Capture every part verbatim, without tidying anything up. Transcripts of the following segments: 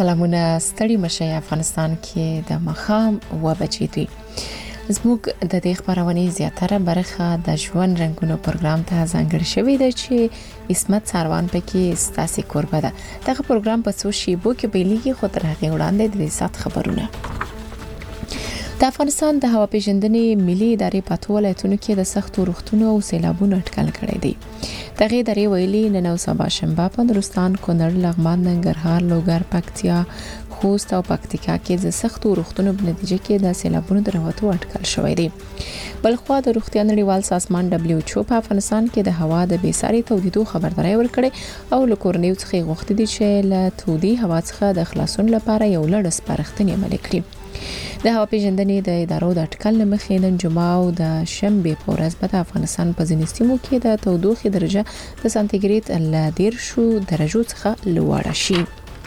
سلامونه ستړي مشه افغانستان کې د مخام و بچی دی زموږ د دې خبرونه زیاتره برخه د ژوند رنگونو پروګرام ته ځانګړی شوی دی چې اسمت ساروان پکې ستاسي قربه ده دغه پروګرام په څو شیبو کې بیلیږي خو تر هغه وړاندې د سات خبرونه د افغانستان د هوا پیژندنې ملي ادارې په ټول ولایتونو کې د سختو روغتونو او سیلابونو اټکل کړی دی دغه ادارې ویلي نن او سبا شنبه په نورستان، کونړ، لغمان، ننګرهار، لوګر، پکتیا، خوست او پکتیکا کې د سختو روغتونو په نتیجه کې د سیلابونو دروازو اټکل شوی دی بلخوا د روغتیا نړیوال سازمان دبليو ایچ او په افغانستان کې د هوا د بیساري تودیدو خبرداري ورکړي او لکورنیو څخه غوښتي دي چې له تودي هوا څخه د خلاصون لپاره یو لړ سپارښتنې عملي کړي د هوا پیژندنې د ادارو د اټکل مخې نن جمعه او د شنبه په ورځ په افغانستان په ځینې سیمو کې د تودوخې درجه د سانتیګریډ ل دیرشو درجو څخه لوړه شي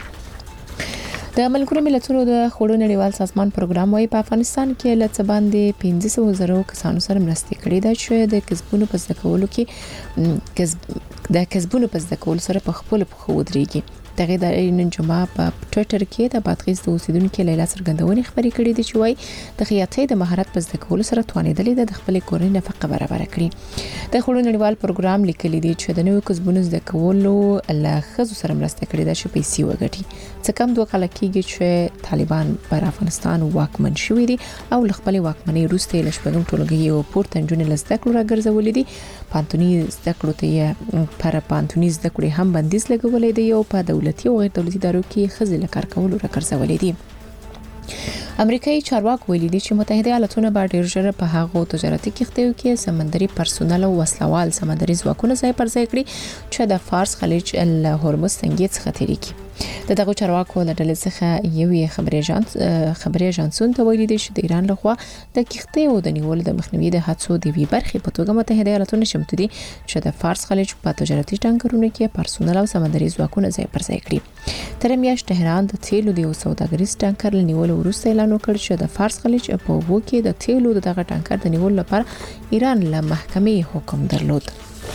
د ملګرو ملتونو د خوړو نړیوال سازمان پروګرام وايي په افغانستان کې لڅ باندې پنځه سوه زره کسانو سره مرسته کړې ده چې د کسبونو په ځکه کولو کې کسب د کسبونو په ځکه کولو سره په خپل په خو درېږي دغه د نن جمعه په ټوئیټر کې د بادغیس د اوسیدونکو لیلا سرګندونې خبرې کړې دي چې وايي د خیاطۍ د مهارت په ځکه کولو سره توانېدلې د خپل کورنۍ نفقه برابر کړي د خوړو نړیوال پروګرام لیکلي دي چې د نوو کسبونو ځکه کولو له خزو سره مرسته کړې ده چې پیسې وګټي څه کم دوه کال کېږي چې طالبان پر افغانستان واکمن شوي دي او خپل واکمنۍ وروسته له شپږم ټولګي او پورته نجونې لزده کړو راګرځولې دي پانتونی زده کړو ته پر پانتونی زده کړې هم بندیز لګولې دي او په دولتي او غیر دولتي ادارو کې خزې له کار کولو راګرځولې دي امریکایي چارواکي ویلي دي چې متحده ایالاتونه به ډیر ژر په هغو تجارتي کښتیو کې سمندري پرسونل او وسلوال سمندري ځواکونه ځای پر ځای کړي چې د فارس خلیج له هرمز څنګه څخه تیریږي د دغه چارواکو د ډلې څخه یو خبري اژانس خبري اژانسون ته ویلي دي چې د ایران لخوا د کښتیو د نیول د مخنیوي د هڅو د وی برخې په توګه متحده ایالاتونه شمته دي چې د فارس خلیج په تجارتي ټانکرونو کې پرسونل او سمندري ځواکونه ځای پر ځای کړي تر میاشت تهران د تیلو د سوداګریز ټانکر لنیول وروسته اعلان وکړ چې د فارس خلیج په وو کې د تیلو دغه ټانکر د نیول لپاره ایران له محکمې حکم درلود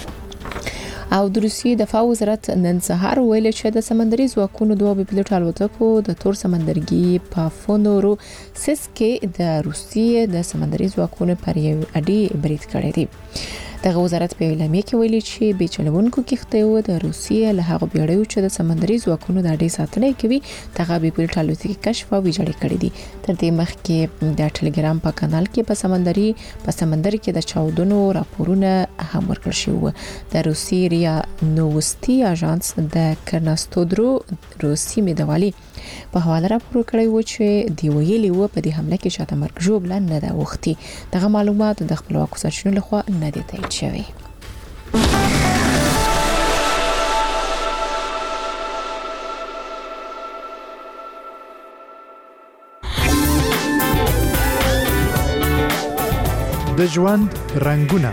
او د روسیې دفاع وزارت نن سهار ویل چې د سمندري ځواکونو دوه بپلوټ الوتکو د تور سمندرګي په فونورو سیس کې د روسیې د سمندري ځواکونو پر یو اډي برید کړی دی دغه وزارت په اعلامیه کې ویلي چې به چلوونکو کښتیو د روسیې له هغه بیړیو چې د سمندري ځواکونو د اډي ساتنه کوي دغه بپلوټ الوتکې کشف او ویجاړې کړې دي تر دې مخکې د ټلګرام په کانال کې په سمندري په سمندر کې د چاودنو راپورونه هم ورکړل شوی د روسي ریا نووستي اژانس د کرناستودرو روسي مدوالي په حواله راپور کړی و چې دی ویلي و په دې حمله کې شاته مرګ ژوبل نه ده وختي دغه معلومات د خپلواکو سرچینو لخوا نه دي تایید شوی د ژوند رنگونه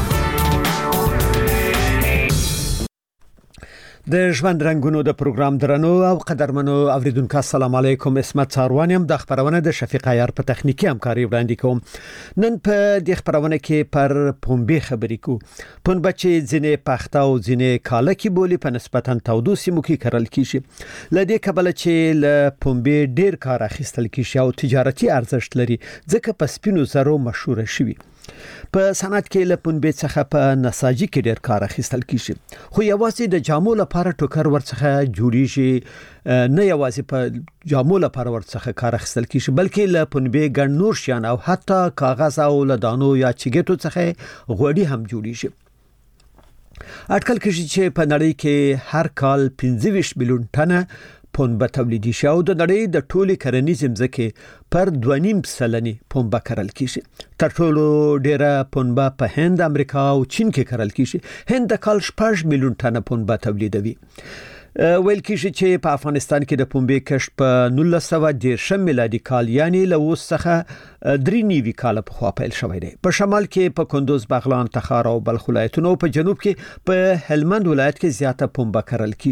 د ژوند رنگونو د پروګرام درنو او قدرمنو اوریدونکو السلام علیکم اسمت ساروان يم د خبرونه د شفیق عیار په تخنیکی همکاري وړاندې کوم نن په د خبرونه کې پر پنبه خبرې کو پنبه چې ځنې پخته او ځنې کاله کې بولی په نسبتا تودو سیمو کې کرل کیږي لدې کبل چې ل پنبه ډیر کار اخیستل کیږي او تجارتي ارزښت لري ځکه په سپینو زرو مشهور شوی په صنعت کې له پنبه څخه په نساجي کې ډیر کار اخیستل کیږي خو یوازې د جامو لپاره ټوکر ورڅخه جوړیږي نه یوازې په جامو لپاره ورڅخه کار اخیستل کیږي بلکې له پنبه ګڼ نور شیان او حتی کاغذ او لدانو یا چګټو څخه غوړي هم جوړیږي اټکل کیږي چې په نړۍ کې هر کال پنځه ویشت میلیون ټنه پنبه تولیدي شي او د نړۍ د ټولي کرنیز ځمکې پر دوه نیم سلنې پنبه کرل کیږي تر ټولو ډیره پنبه په هند، امریکا او چین کې کرل کیږي هند د کال شپږ میلیون ټنه پنبه تولیدوي ویل کیږي چې په افغانستان کې د پنبه کښت په نولس سوه دیرشم میلادي کال یعنی له اوس څخه درې نیوي کال په خوا پیل شوی دی په شمال کې په کندوز، بغلان، تخار او بلخ ولایتونو په جنوب کې په هلمند ولایت کې زیاته پنبه کرل کیږي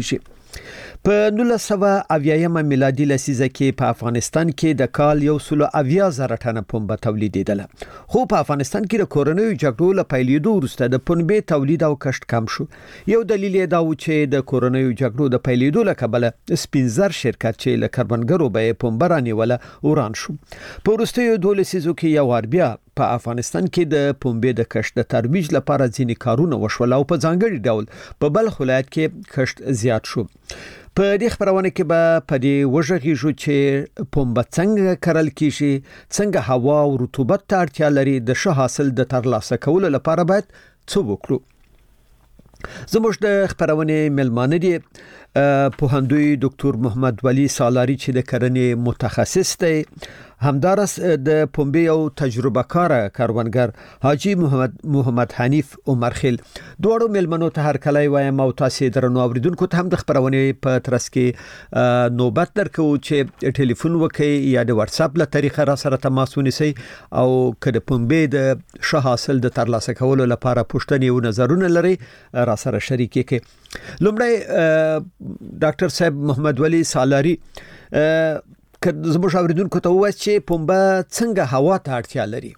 په نولس سوه اویایم میلادي لسیزه کې په افغانستان کې د کال یو سل اویا زره ټنه پنبه تولیدېدله، خو په افغانستان کې د کورنیو جګړو له پیلېدو وروسته د پنبې تولید او کښت کم شو. یو دلیل یې دا و چې د کورنیو جګړو د پیلېدو له کبله سپینزر شرکت چې له کروندګرو به پنبه رانیوله وران شو. په وروستیو دوه لسیزو کې یو وار بیا په افغانستان کې د پنبې د کښت د ترویج لپاره ځینې کارونه وشول او په ځانګړي ډول په بلخ ولایت کې کښت زیات شو. په دې خبرونه کې به په دې وژغېږو چې پنبه څنګه کرل کیږي، څنګه هوا او رطوبت ته اړتیا لري، د ښه حاصل د ترلاسه کولو لپاره باید څه وکړو. زموږ د خبرونه ملمانه دي پوهندوی ډاکټر محمد ولی سالاری چې د کرنې متخصص دی، همدارس د پنبې او تجربه کار کاروانګر حاجی محمد محمد حنیف عمرخیل. دوړو ملمنو ته هر کله وایم او تاسو درنو اوریدونکو ته هم د خبرونه په ترڅ کې نوبت درکو چې ټلیفون وکړي یا د واتس اپ له طریقه را سره تماس ونیسي او کله پنبې د ښه حاصل د ترلاسه کولو لپاره پوښتنې او نظرونه لري را سره شریک کړي. لومړی ډاکټر صاحب محمد ولی سالاری، که زموږ اوریدونکو ته وایي چې پنبه څنګه هوا ته اړتیا لري.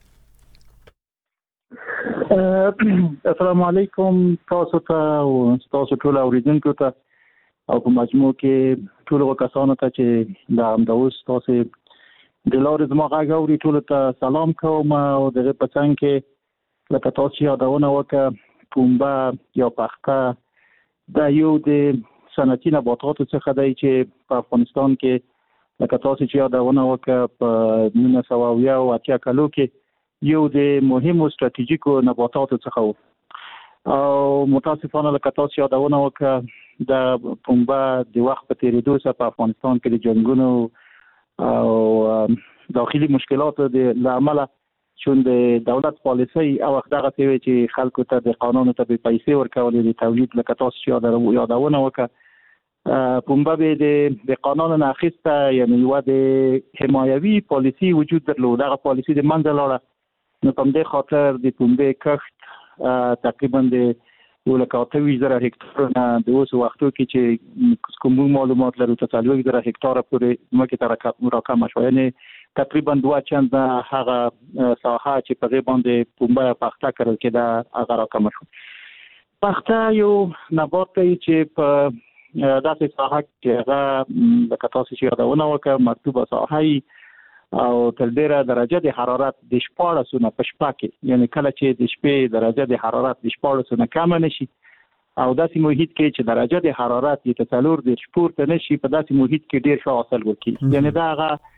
السلام علیکم تاسو ته او تاسو ټول اوریدونکو ته او په مجموع کې ټول کسانو ته چې د همداوس تاسو د لارې زما غږ اوري ټول ته سلام کوم او دغه په څنګ کې لکه تاسو یادونه وکړه پنبه یا پخته د یو د صنعتي نباتاتو څخه دی چې په افغانستان کې لکه تاسو چې یادونه وکړه په نولس سوه اویا او اتیا کلو کې یو د مهمو ستراتیژیکو نباتاتو څخه و او متاسفانه لکه تاسو یادونه وکړه د پنبه د وخت په تیریدو سره په افغانستان کې د جنګونو او داخلي مشکلاتو د عمله چون د دولت پالیسي او وخت دغه څه چې خلکو ته د قانون ته به پیسې ورکولې د تولید لکه تاسو چې یادونه وکړه پنبه به د قانون نه اخیسته، یعنی یو د حمایوي پالیسي وجود درلود. دغه پالیسي د منځ لاړه، نو په دې خاطر د پنبه کښت تقریبا د یو لک اته ویشت زره هکتار نه د اوس وختو کې چې کوم معلومات لرو ته څلور زره هکتار پورې مکه تر راکمه شو، یعنی تقریبا دوه چند هغه ساحه چې په غیبان د پنبه پخته کړل کې دا هغه راکمه شو. پخته یو نبات دی چې په داسې ساحه کې هغه لکه تاسو چې یادونه وکړه مکتوبه ساحه او تر ډیره درجه د حرارت د شپاړسو نه په شپه کې، یعنی کله چې د شپې درجه د حرارت د شپاړسو نه کم نشي او داسې محیط کې چې درجه د حرارت د څلور د شپور ته نشي، په داسې محیط کې ډیر ښه حاصل ورکړي. یعنی دا هغه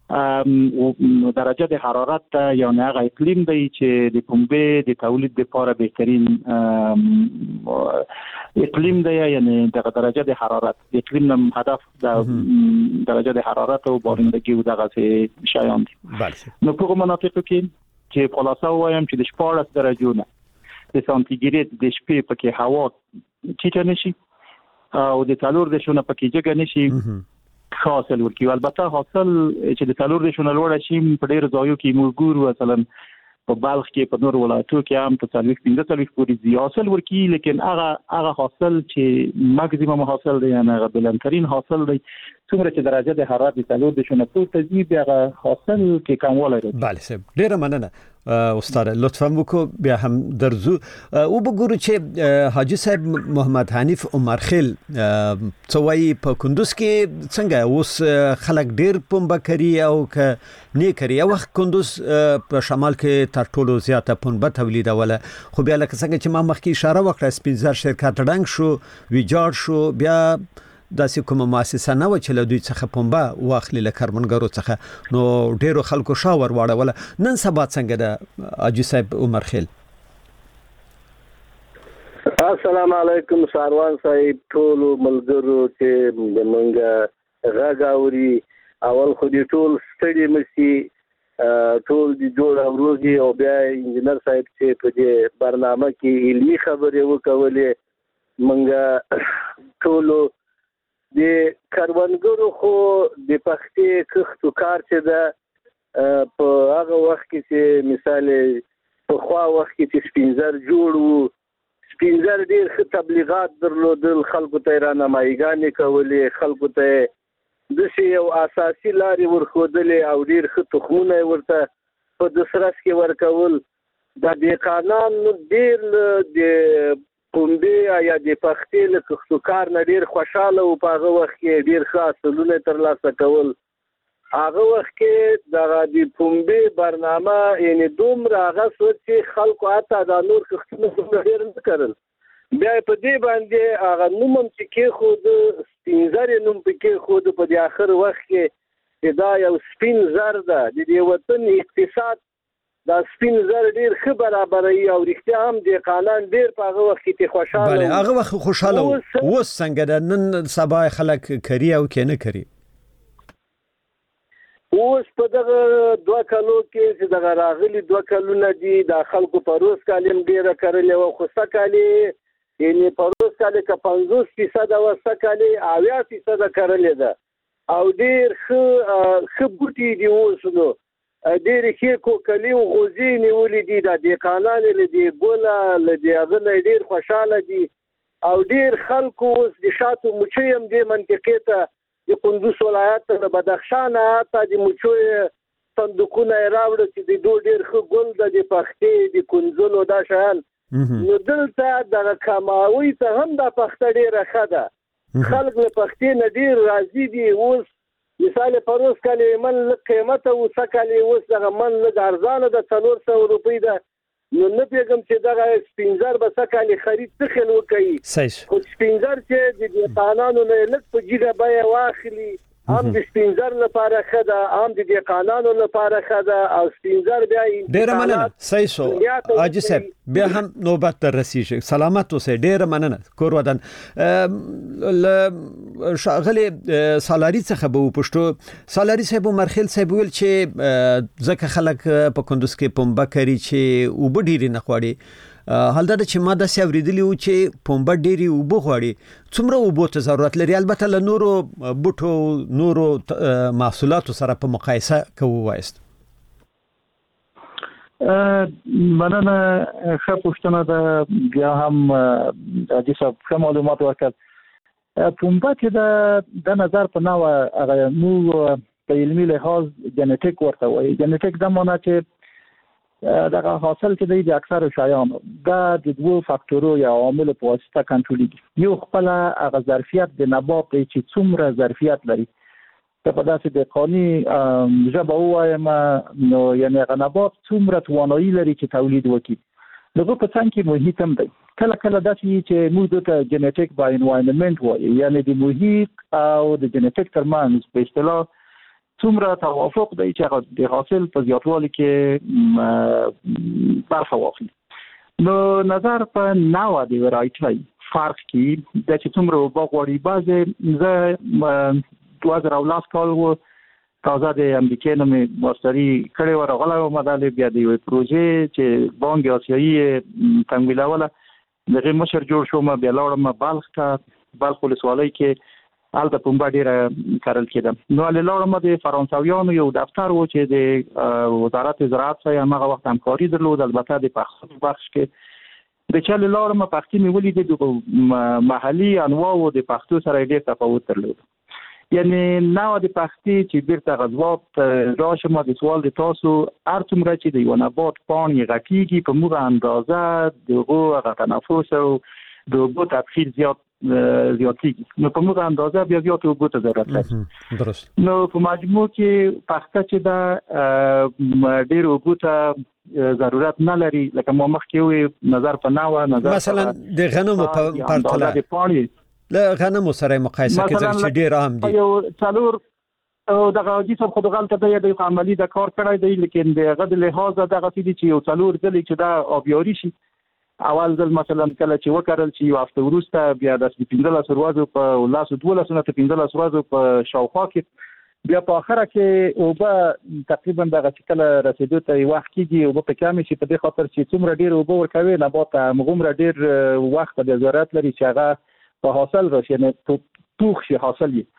درجه د حرارت یا نه هغه اقلیم دی چې د پنبه د تولید لپاره بهترین اقلیم دی، یعنی دغه درجه د حرارت د اقلیم نم هدف د درجه د حرارت او بارندگی او دغه څه شیان دي. نو په مناطقو کې چې خلاصه وایم چې د شپاړس درجو نه د سانتیګریډ د شپې پکې هوا ټیټه نشي او د څلور د شونه پکې جګه نشي حاصل ورکړي. البته حاصل چې د څلور د شونه لوړ شي په ډیر ځایو کې موږ ګورو، مثلا په بلخ کې په نور ولایتو کې هم په څلور پنځه څلور پورې زیات حاصل ورکړي، لیکن هغه هغه حاصل چې ماکسیمم حاصل دی نه هغه بلندترین حاصل دی څومره چې درجه د حرارت د څلور د شونه پورته ځي بیا حاصل کې کموالی راځي. بله صاحب ډیره مننه استاد، لطفا وکړو بیا هم درځو او وګورو چې حاجی صاحب محمد حنیف عمرخیل څه وایي په کندوز کې څنګه اوس خلک ډیر پنبه کوي او که نه کوي. یو وخت کندوز په شمال کې تر ټولو زیاته پنبه تولیدوله، خو بیا لکه څنګه چې ما مخکې اشاره وکړه سپینزر شرکت ړنګ شو ویجاړ شو، بیا داسې کومه مؤسسه نه و چې له دوی څخه پنبه واخلي له کارمنګرو څخه، نو ډیرو خلکو شاور واړوله. نن سبا څنګه ده حاجی صاحب عمرخیل؟ السلام علیکم ساروان صاحب، ټول ملګرو چې د منګه غږ اوري، اول خو دې ټول ستړي مشي، ټول دې جوړ او روزي، او بیا انجنیر صاحب چې په دې برنامه کې علمي خبرې وکولې، منګه ټول د کروندګرو خو د پختې کښت کار چې ده په هغه وخت کې چې مثال په خوا وخت کې چې سپینزر جوړ وو، سپینزر ډیر ښه تبلیغات درلودل، خلکو ته راهنمایګانې کولې، خلکو ته داسې یو اساسي لارې ورښودلې او ډیر ښه تخمونه ورته په دسرس کې ورکول. د دهقانان ډیر د پنبې یا د پختې له کښتکار نه ډیر خوشحاله و. په هغه وخت کې ډیر ښه حاصلونه ترلاسه کول. هغه وخت کې دغه د پنبې برنامه یعنې دومره هغه شو چې خلکو حتی دا نور کښتونه دومره ډېر نه کرل. بیا یې په دې باندې هغه نوم هم چې کېښود، سپین زر یې نوم پې کېښود په دې آخر وخت کې چې دا یو سپین زر ده. د دې وطن اقتصاد دا سپین زر ډېر ښه برابروي او رښتیا هم دهقانان ډېر په هغه وخت کې خوشحاله بله هغه وخت خوشحاله و. اوس څنګه ده؟ نن سبا خلک کري او که نه کري؟ اوس په دغه دوه کلو کې چې دغه راغلي دوه کلونه دي د خلکو په روز کال هم ډېره کرلې وه، خو سږ یعنې په روز کال که پنځوس فیصده وه، سږ کال اویا فیصده کرلې ده او ډېر ښه ښه بوټي دي اوس نو ډېرې ښې کوکلي او غوزې نیولې دي. دا دهقانان یې له دې ګله له دې هغه نه ډېر خوشحاله دي او ډېر خلکو اوس د شاتو مچۍ هم دې منطقې ته د کندوز ولایت ته د بدخشان حتی د مچو صندوقونه یې راوړه چې د دوی ډېر ښه ګل ده د پختې د کنځلو دا شیان. نو دلته دغه کماوي ته هم دا پخته ډېره ښه ده. خلک له پختې نه ډېر راضي دي. اوس مثال په روز کال یې من لږ قیمته و، څه کال یې اوس دغه من لږ ارزانه ده، څلور سوه روپۍ ده. نو نه پوهېږم چې دغه سپین زر به څه کال خرید څه خیل وکوي. خو سپین زر چې د دهقانانو نه یې لږ په جګه بیه واخلي، هم د سپین زر لپاره ښه ده، هم د دهقانانو لپاره ښه ده او سپین زر بیا ډېره مننه. صحیح شو حاجي صاحب، بیا هم نوبت ته رسیږي. سلامت اوسئ. ډېره مننه. کور ودان له ښاغلي سالاري څخه به وپوښتو. سالاري صاحب مرخیل صاحب ویل چې ځکه خلک په کندوز کې پنبه کري چې اوبه ډېرې نه غواړي. حال دا چې ما داسې اورېدلي وو چې پنبه ډېرې اوبه غواړي. څومره اوبو ته ضرورت لري؟ البته له نورو بوټو نورو محصولاتو سره په مقایسه که ووایست. مننه، ښه پوښتنه ده. بیا هم حاجي صاحب ښه معلومات ورکړل. پنبه چې د نظر په نوع هغه موږ په علمي لحاظ جنټیک ورته وایي. جنټیک دا معنی چې دغه حاصل چې دی د اکثر شیانو دا د دوو فاکتورو یا عواملو په واسطه کنټرولېږي. یو خپله هغه ظرفیت د نبات دی چې څومره ظرفیت لري. که په داسې دهقاني ژبه ووایم نو یعنې هغه نبات څومره توانایي لري چې تولید وکړي. د هغه په څنګ کې محیط هم دی. کله کله داسې چې موږ دته جنټیک با انوایرنمنټ وایو، یعنې د محیط او د جنټیک ترمنځ په اصطلاح څومره توافق دی چې هغه د حاصل په زیاتوالي کې برخه واخلي. نو نظر په نوع د ورایټۍ فرق کې د چې څومره اوبه غواړي. بعضې زه دوه زره او لس کال و تازه د امریکې نه مې ماستري کړې وه، راغلی وم دلې. بیا د یوې پروژې چې بانک آسیایي یې تمویلوله د هغې مشر جوړ شوم. بیا لاړم بلخ ته، بلخ ولسوالۍ کې هلته پنبه ډېره کرل کېده. نو هلې لاړم د فرانسویانو یو دفتر و چې د وزارت زراعت سره هماغه وخت همکاري درلود، البته د پښتو بخش کې. د چې هلې لاړم پښتې مې ولیدې د محلي انواعو د پښتو سره ډېر تفاوت درلود. یعنې نوع د پښتې چې بیرته غځواب راشم د سوال د تاسو، هر څومره چې د یو نبات پاڼې غټېږي په موږ اندازه د هغو هغه تنفس او د اوبو تبخیر زیات زیاتېږي. نو په موږ اندازه بیا زیات اوبو ته ضرورت لري. درست. نو په مجموع کې پښته چې دا ډېر اوبو ته ضرورت نه لري. لکه ما مخکې وویل نظر په نوع نظر مثلا د غنمو په پرتله د پاڼې له غنمو سره مقایسه کې چې ډېر عام دي. یو څلور او دغه حاجي صاحب خو دغلته دی د عملي د کار کړی دی، لیکن د هغه د لحاظه دغسې دي چې یو څلور ځلې چې دا آبیاري شي. اول ځل مثلا کله چې وکرل چې یو هفته وروسته بیا د پنځلسو ورځو په لسو دولسو نه تر پنځلسو ورځو په شاوخوا کې بیا په اخره کې اوبه تقریبا دغه چې کله رسېدو ته یې وخت کېږي اوبه په کمې شي، په دې خاطر چې څومره ډېر اوبه ورکوي نبات ته همغومره ډېر وخت په ضرورت لري چې هغه په حاصل راشي، یعنې پوخ شي حاصل یې.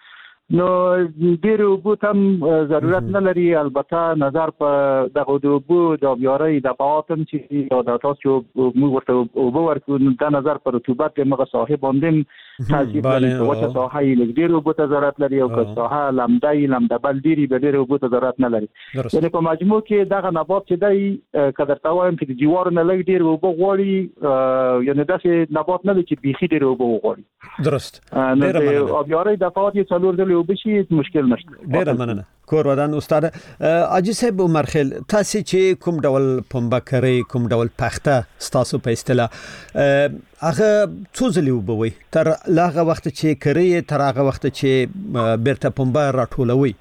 نو ډېر اوبو هم ضرورت نه لري. البته نظر په دغه د اوبو د بیارۍ د پاتم چې یا د تاسو موږ ورته اوبو ورکو د نظر پر رطوبت مغه صاحب باندې تاثیر کوي. وچه ساحه یې ډېر اوبو ته ضرورت لري او که ساحه لمدای لمدبل ډېری به ډېر اوبو ته ضرورت نه لري. یعنی په مجموع کې دغه نبات چې دی قدر توایم چې جوار نه لګ ډېر اوبو غواړي، یعنی داسې نبات نه دی چې بيخي ډېر اوبو غواړي. درست. ډېر مننه. او بیارۍ د فعالیت څلور ډلې وبشي مشکل نشته. ډېر مننه. کور ودان استاد اجي صاحب عمرخیل، تاسو چې کوم ډول پنبه کوي، کوم ډول پخته ستاسو په اصطلاح هغه څو ځلې وبوي تر لاغه وخت چې کوي تر هغه وخت چې بیرته پنبه راټولوي؟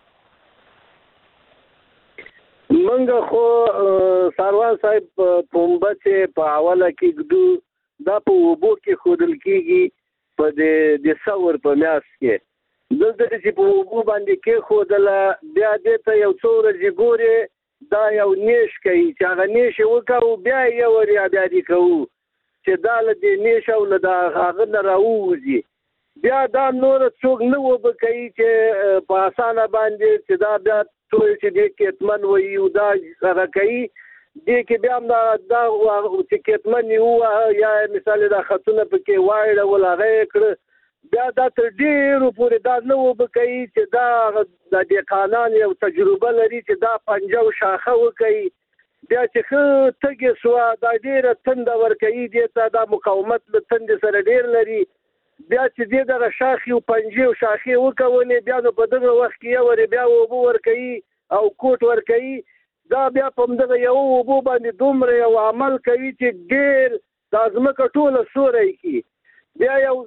منګه خو ساروان صاحب پنبه چې په اوله کې ګدو دا په وبو کې خودل کیږي په د د څور په میاس کې دلته چې په وبو باندې کې خودل بیا د ته یو څو ورځې ګوري دا یو نیش کوي چې هغه نیش وکاو بیا یو وریا بیا دی کوو چې دا له دې نیش او له هغه نه راوځي بیا دا نور څوک نه وب کوي چې په اسانه باندې چې دا بیا ټول چې د کتمن وي او دا هغه کوي دې کې بیا دا دا چې کتمن یو یا مثال دا خطونه پکې وایړه ولغه کړ بیا دا تر ډیرو پورې دا نو وبکي چې دا د دې قانون یو تجربه لري چې دا پنجو شاخه وکي بیا چې خو تګي سوا دا ډیره تند ور کوي دې ته دا مقاومت له تند سره ډیر لري بیا چې دې د شاخي او پنجو شاخي وکونه بیا نو په دغه وخت کې ور بیا وبو ور کوي او کوټ ور کوي دا بیا په دغه یو وبو باندې دومره یو عمل کوي چې ډیر د ازمکه ټوله سوري کی بیا یو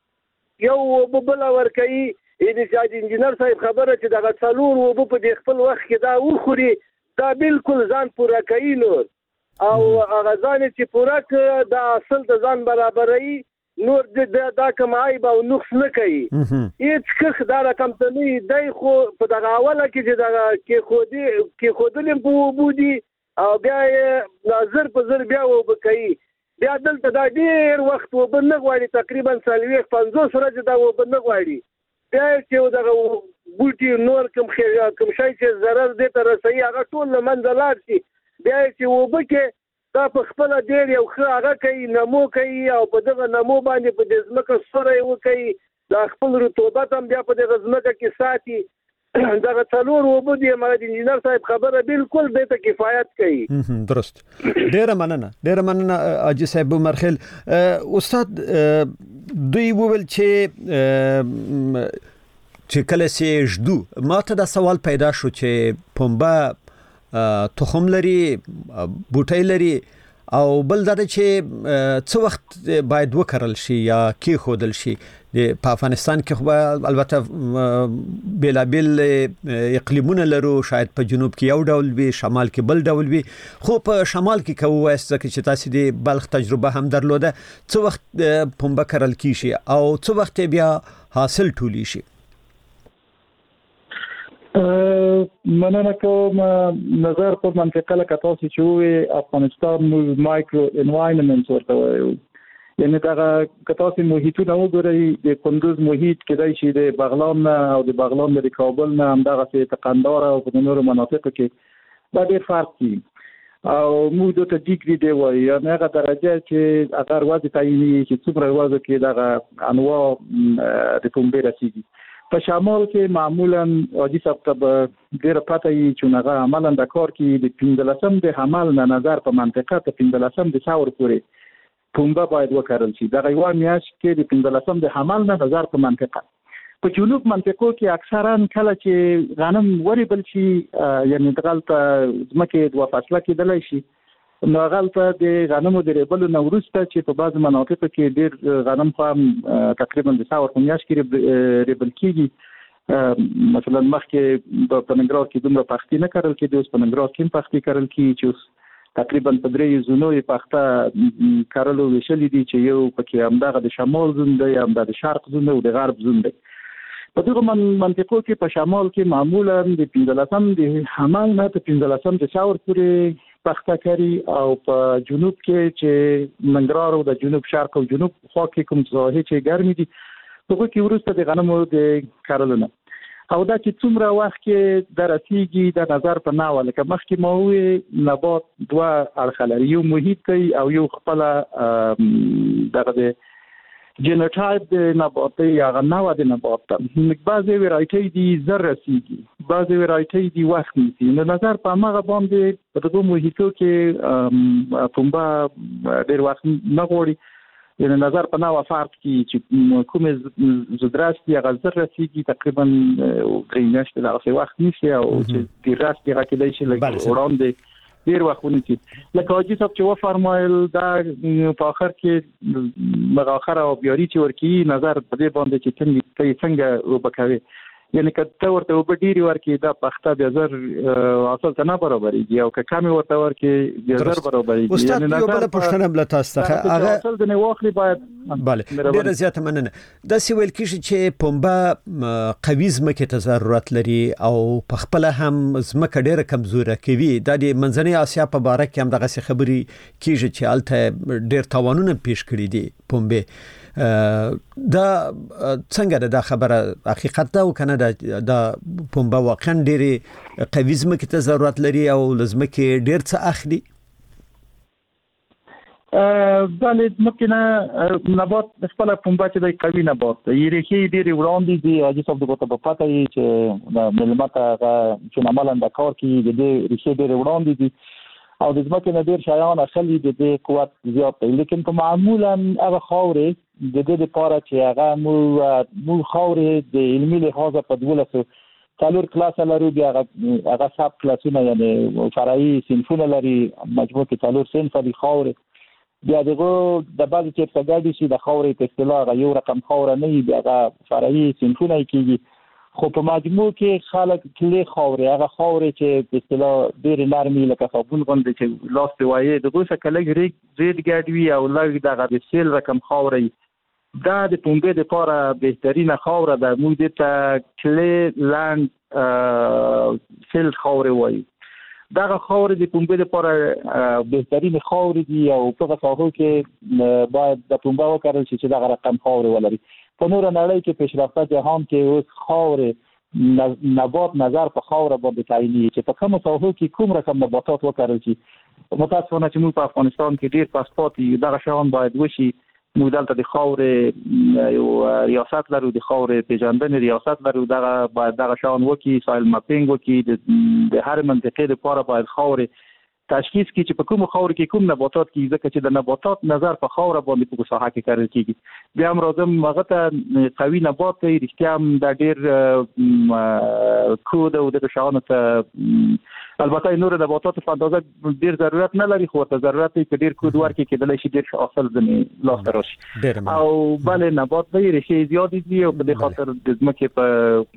یو وبل ور کوي دې چې انجنیر صاحب خبره چې دغه څلور وبو په خپل وخت کې دا وخوري دا بالکل ځان پوره کوي نور او هغه ځان چې پوره ک د اصل د ځان برابرۍ نور د دا کوم عیب او نقص نه کوي هیڅ څه دا رقم ته نه دی خو په دغه اوله کې چې دا کې خودي کې خودلم په وبو دي او بیا نظر په زر بیا وب کوي بیا دلته دا ډیر وخت وبنه غواړي تقریبا څلويخ پنځوس ورځې دا وبنه غواړي بیا چې دا بوټي نور کوم خیر کوم شي چې ضرر دې تر رسي هغه ټول منځ لاړ شي بیا چې وبکه دا په خپل ډیر یو ښه هغه کوي نمو کوي او په دغه نمو باندې په دې ځمکه سره یو کوي دا خپل رطوبت هم بیا په دغه ځمکه کې ساتي دغه څلور وبو دي مګر انجنیر صاحب خبره بالکل به ته کفایت کوي. درست. ډیر مننه ډیر مننه اجي صاحب عمرخیل. استاد دوی وویل چې چې کله سي جدو ماته دا سوال پیدا شو چې پنبه تخم لري بوټي لري او بل دا چې څو وخت باید وکرل شي یا کې خودل شي په افغانستان کې خو البته بلابل اقلیمونه لرو شاید په جنوب کې یو ډول وي شمال کې بل ډول وي خو په شمال کې کوو واسه چې تاسو د بلخ تجربه هم درلوده څو وخت پنبه کرل کیشي او څو وخت بیا حاصل ټولی شي؟ مننه کوم نظر په منطقه لکه تاسو چې وې افغانستان مو مایکرو انوایرنمنت ورته وایو یعنی دا کتاسي محیطونه وګورئ د کندوز محیط کې دی چې د بغلان او د بغلان د کابل نه هم دغه څه تقندار او په نورو مناطقو کې دا ډېر فرق دي او موږ د ډیګري دی وایي یعنی هغه درجه چې اگر وځي تعیني چې څومره وځي کې دغه انواع د پنبه رسیدي په شمال کې معمولا اجي سبب ډېر پته یي چې هغه عملاً د کار کې د پنځلسم د حمل نه نظر په منطقه ته پنځلسم د څور پورې پنبه باید وکړل شي دا یو میاشت کې د پنځلسم د حمل نه نظر په منطقه په جنوب منطقو کې اکثرا کله چې غنم وری بل شي یعنی دغلطه ځمکه د فاصله کې دلای شي نو غلطه د غنمو د ریبل نو ورسته چې په بعض مناطق کې ډیر غنم خام تقریبا د څور په میاشت کې ریبل کیږي مثلا مخکې په ننګرهار کې دومره پختی نه کړل کې د اوس په ننګرهار کې پختی کړل کی چې تقریبا په درې زونو یې پخته کارلو وشلې دي چې یو پکې همدغه د شمال زون دی همدغه د شرق زون دی او د غرب زون دی په دغه منطقو کې په شمال کې معمولا د پنځلسم د حمل نه ته پنځلسم د څور پورې پخته کوي او په جنوب کې چې منګرار او د جنوب شرق او جنوب خوا کې کوم ځای چې ګرمي دي هغه کې ورسته د غنمو د کارلو نه او دا چې څومره وخت کې د رسیږي د نظر په ناوه لکه مخکې ما وې نبات دوه اړخ لري، یو محیط کوي او یو خپل دغه د جنوټایپ د نبات یا غناوه د نبات. بعضې ورایټي دي زر رسیږي، بعضې ورایټي دي وخت نیسي. نو نظر په هماغه باندې په دغو محیطو کې پنبه ډېر وخت نه غواړي، یعنی نظر په ناوه فرق کې چې کومې زدراست دي هغه زر رسیږي تقریبا درې میاشتې دغسې وخت نیسي، او چې تیراست هغه کېدای شي لږ وړاندې ډیر وخت ونیسي. لکه حاجي صاحب چې وفرمایل دا په آخر کې مغه آخر او بیاري چې ورکی نظر په دې باندې چې څنګه وبکوي، یعنی که ته ورته وب ډیری ورکی دا پخته بیا زر اصل ته نه برابرېږي، او که کمی ورته ورکی بیا زر برابرېږي. استاد یو بل پوښتنه بل تاسو ته هغه اصل د نه واخلي باید بله ډیره زیاته مننه. دا سی ویل کیږي چې پنبه قوي ځمکې ته ضرورت لري او په خپل هم ځمکه ډیره کمزوره کوي. دا د منځنۍ اسیا په باره کې هم دغه خبرې کیږي چې الته ډیر تاوانونه پیښ کړي دي پنبه. دا څنګه دا خبره حقیقت ده او کنه دا پنبه واقعا ډېر قوي ځمکې ته ضرورت لري او لزمکې ډېر څه اخلي؟ بله ځمکې نه نبات خپله پنبه چې دی قوي نبات دی، ریښې ډېرې وړاندې دي. حاجي صاحب دغه ته په پته یې چې د مېلمه ته هغه چې عملاً د کار کوي د دې ریښې ډېرې وړاندې دي او د ځمکې نه ډېر شیان اخلي، د دې قوت زیات دی. لیکن په معمولا هغه خاورې د دې لپاره چې هغه مو مو خاورې د علمي لحاظه په دولسو څلور کلاسه لرو، بیا هغه سب کلاسونه یعنی فرعي صنفونه لري، مجموع کې څلور صنفه دي خاورې. بیا دغه د بعضې چېرته ګډې شي د خاورې په اصطلاح هغه یو رقم خاوره نه وي، بیا هغه فرعي صنفونه یې کېږي. خو په مجموع کې خلک کلي خاورې، هغه خاورې چې په اصطلاح ډېرې نرمې لکه صابون غوندې چې لاس پرې وایې دغو څخه لږ ریډ ګډ وي او لږ دغه د سیل رقم خاوره وي. دا د پنبې لپاره بهترینه خاوره ده. موږ دې ته کلي لند سیل خاورې وایي. دغه خاورې د پنبې لپاره بهترینې خاورې دي او په هغه ساحو کې باید د پنبه وکرل شي چې دغه رقم خاورې ولري. په نوره نړۍ کې پیشرفته جهان کې اوس خاورې نبات نظر په خاوره باندې تعیني چې په کومو ساحو کې کوم رقم نباتات وکرل شي. متاسفانه چې موږ په افغانستان کې ډېر پاسپورت دغه شیان باید وشي. موږ دلته د خاورې یو ریاست لرو، د خاورې پیژندنې ریاست لرو، دغه باید دغه شیان وکړي، سایل ماپینګ وکړي، د هر منطقې لپاره باید خاورې تشخیص کړي چې په کوم خاور کې کوم نباتات کیږي، ځکه چې د نباتات نظر په خاوره باندې په ساحه کې کارل کیږي. بیا هم راځم هغه ته قوي نبات دی، رښتیا هم دا ډېر کود او دغه شیانو ته البته نور نباتات په اندازه ډېر ضرورت نه لري، خو ته ضرورت یې ډېر کود ورکړي کېدلی شي ډېر حاصل ځنې لاسته راشي. او بله نبات دی ریښې زیاتې دي او په دې خاطر د ځمکې په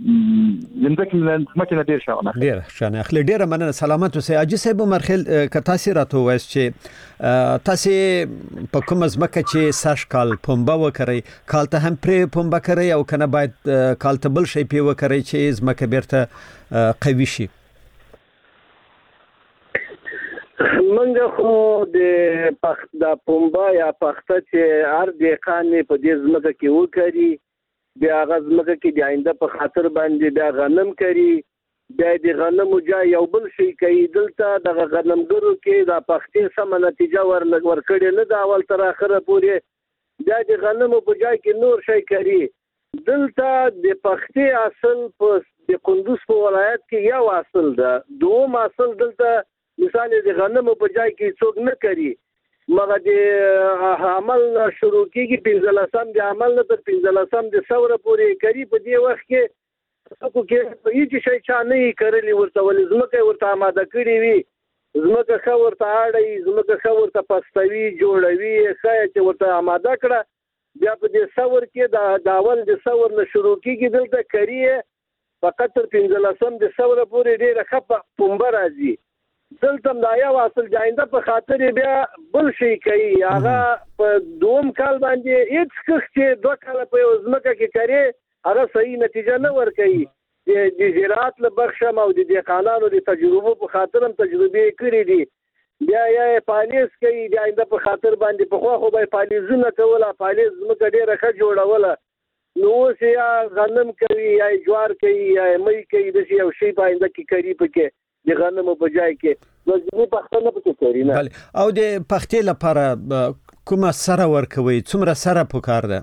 ځمکې نه ډېر شیان اخلي. ډېر شیان اخلي. ډېره مننه. سلامت اوسئ. حاجي صاحب مرخیل که تاسو راته وایئ چې تاسو په کومه ځمکه چې سږ کال پنبه وکړئ کال ته هم پرې پنبه کړئ او کنه باید کال ته بل شی پرې وکړئ چې ځمکه بیرته قوي شي؟ منګه خو د پخت د پنبه یا پخته چې هر دهقان په دې ځمکه کې وکړي، بیا هغه ځمکه کې د آینده په خاطر باندې بیا غنم کوي، بیا د غنمو جای یو بل شي کوي. دلته د غنمګرو کې د پختې سمه نتیجه ورکړې نه ده اول تر اخره پورې، بیا د غنمو په جای کې نور شی کوي. دلته د پختې اصل په د کندوز په ولایت کې یو اصل ده، دوم اصل دلته مثال د غنمو په جای کې څوک نه کوي، مګر د عمل شروع کېږي پنځلسم د عمل نه تر پنځلسم د ثوره پورې کوي. په دې وخت کې څوک کې هیڅ شی چا نه کړلی، ورته ولې ځمکه ورته آماده کړې وي، ځمکه ښه ورته اړوي، ځمکه ښه ورته پستوي جوړوي، ښه چې ورته آماده کړه. بیا په دې ثور کې د اول د ثور نه شروع کېږي، دلته کوي فقط تر پنځلسم د ثوره پورې ډېره ښه پنبه راځي. دلته دا یو اصل جاینده په خاطر بیا بل شي کوي، هغه په دوم کال باندې هیڅ کښ چې دوه کاله په یو ځمکه کې کوي هغه صحیح نتیجه نه ورکوي. د زراعت له بخشم او د دهقانانو د تجربو په خاطر هم تجربې کړې دي. بیا یې پالیز کوي د آینده په خاطر باندې، پخوا خو به یې پالیزونه کوله، پالیز ځمکه ډېره ښه جوړوله، نو اوس یا غنم کوي یا جوار کوي یا مې کوي د یو شی باندې کې کوي پکې د غنم په ځای کې نو ځینې پښتانه پکې کوي نه. او د پختې لپاره کومه سره ورکوي څومره سره پکار ده؟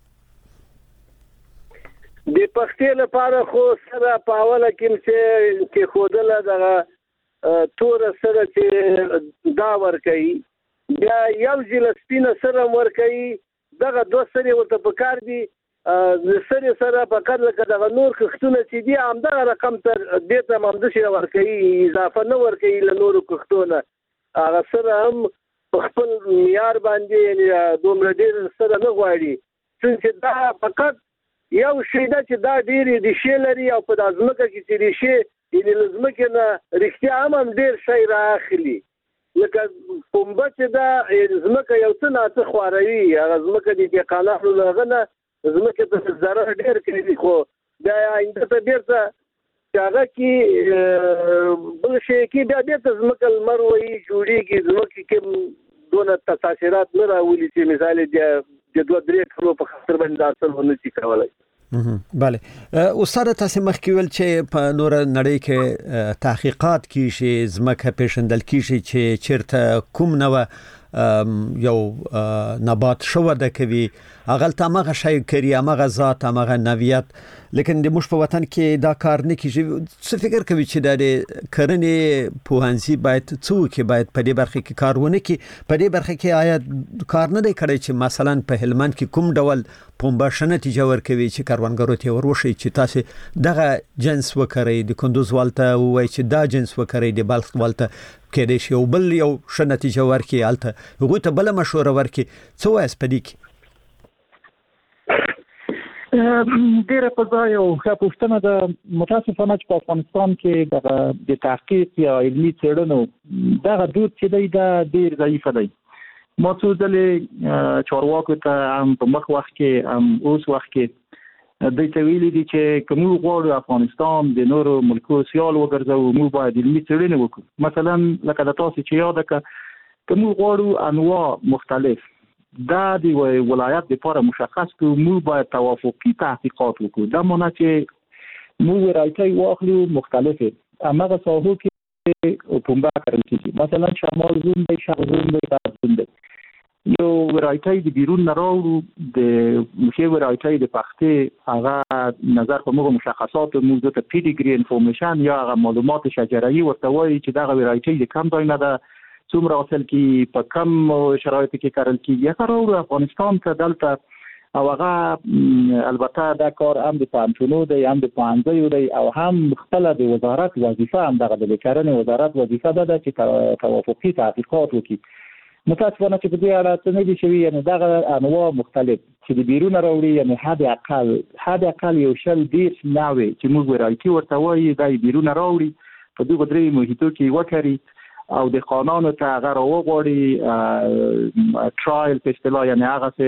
د پختې لپاره خو سره په اوله کې چې کې خودله دغه تور سره چې دا ورکوي بیا یو ځل سپینه سره ورکوي دغه دوه سره ورته پکار دي د سره سره پکار لکه دغه نور کښتونه چې دي همدغه رقم تر دې ته هم د شي ورکوي اضافه نه ورکوي له نورو کښتونه هغه سره هم خپل معیار باندې دومره ډېر سره نه غواړي چې دا فقط یو شی دا چې دا ډېرې ریښې لري او په د ځمکه کې چې ریښې یعنې له ځمکې نه رښتیا هم هم ډېر شی رااخلي لکه پنبه چې دا ځمکه یو څه ناڅه خوروي هغه ځمکه د دهقانانو له هغه نه ځمکې ته ضرر ډېر کوي خو دا آینده ته بېرته چې هغه کې بل شی کې بیا بېرته ځمکه لمر وهي جوړېږي ځمکې کې دونه تاثیرات نه راولي چې مثال د دوه درې کلو په خاطر باندې دا اصل ونه شي کولی. بله استاد تاسو مخکې ویل چې په نور نړۍ کې تحقیقات کیږي ځمکه پیژندل کیږي چې چیرته کوم نوع یو نبات شو د کوي اغل ته مغه شی کری مغه ذات مغه نویت لیکن د مش په وطن کې دا کار نه کیږي. څه فکر کوي چې د کرنې پوهنځي باید څو کې باید په دې برخه کې کارونه کوي په دې برخه کې آیا کار نه دی کړی چې مثلا په هلمند کې کوم ډول پنبه شنه نتیجه ورکوي چې کاروانګرو ته وروشي چې تاسو دغه جنس وکړي د کندوز والته وای چې دا جنس وکړي د بلخ والته کې د شی او بل یو شنه نتیجه ورکړي الته هغه ته بل مشوره ورکړي څو اس پدې کې ډیره په ځای او ښه پوښتنه ده. متاسفانه چې په افغانستان کې د تحقیق یا علمي څېړنو دغه دود چې دی دا ډېر ضعیف دی. ما څو ځلې چارواکو ته هم په مخ وخت کې هم اوس وخت کې دوی ته ویلي دي چې که موږ غواړو افغانستان د نورو ملکو سیال وګرځوو موږ باید علمي څېړنې وکړو. مثلا لکه د تاسو چې یاده که که موږ غواړو انواع مختلف دا د ولایت لپاره مشخص کړو موږ باید توافقي تحقیقات وکړو. دا معنی چې موږ ورایتۍ واخلو مختلفې همغه ساحو کې پنبه کرل کېږي مثلا شمال زون دی شرق زون دی غرب زون دی یو ورایتۍ د بیرون نه راوړو د مشه ورایتۍ د پختې هغه نظر په موږ مشخصات موږ ته پیډیګري انفورمیشن یا هغه معلومات شجره‌ای ورته وایي چې دغه ورایتۍ د کم ځای نه ده څومره حاصل کی په کم شرایطو کې کارل کیږي یا راوړو افغانستان ته دلته او هغه البته دا کار هم د پانتونو دی هم د پانځیو دی او هم خپل د وزارت وظیفه هم دغه د کرنې وزارت وظیفه ده چې توافقي تحقیقات وکړي. متاسفانه چې په دې اړه څه نه دي شوي یعنې دغه انواع مختلف چې د بیرون راوړي یعنې حد اقل حد اقل یو شل دېرش نوع چې موږ ورایتي ورته وایي دا یې بیرون راوړي په دغو درې محیطو کې وکري او د قانونو ته هغه راوغواړي ټرایل په اصطلاح یعنې هغه څه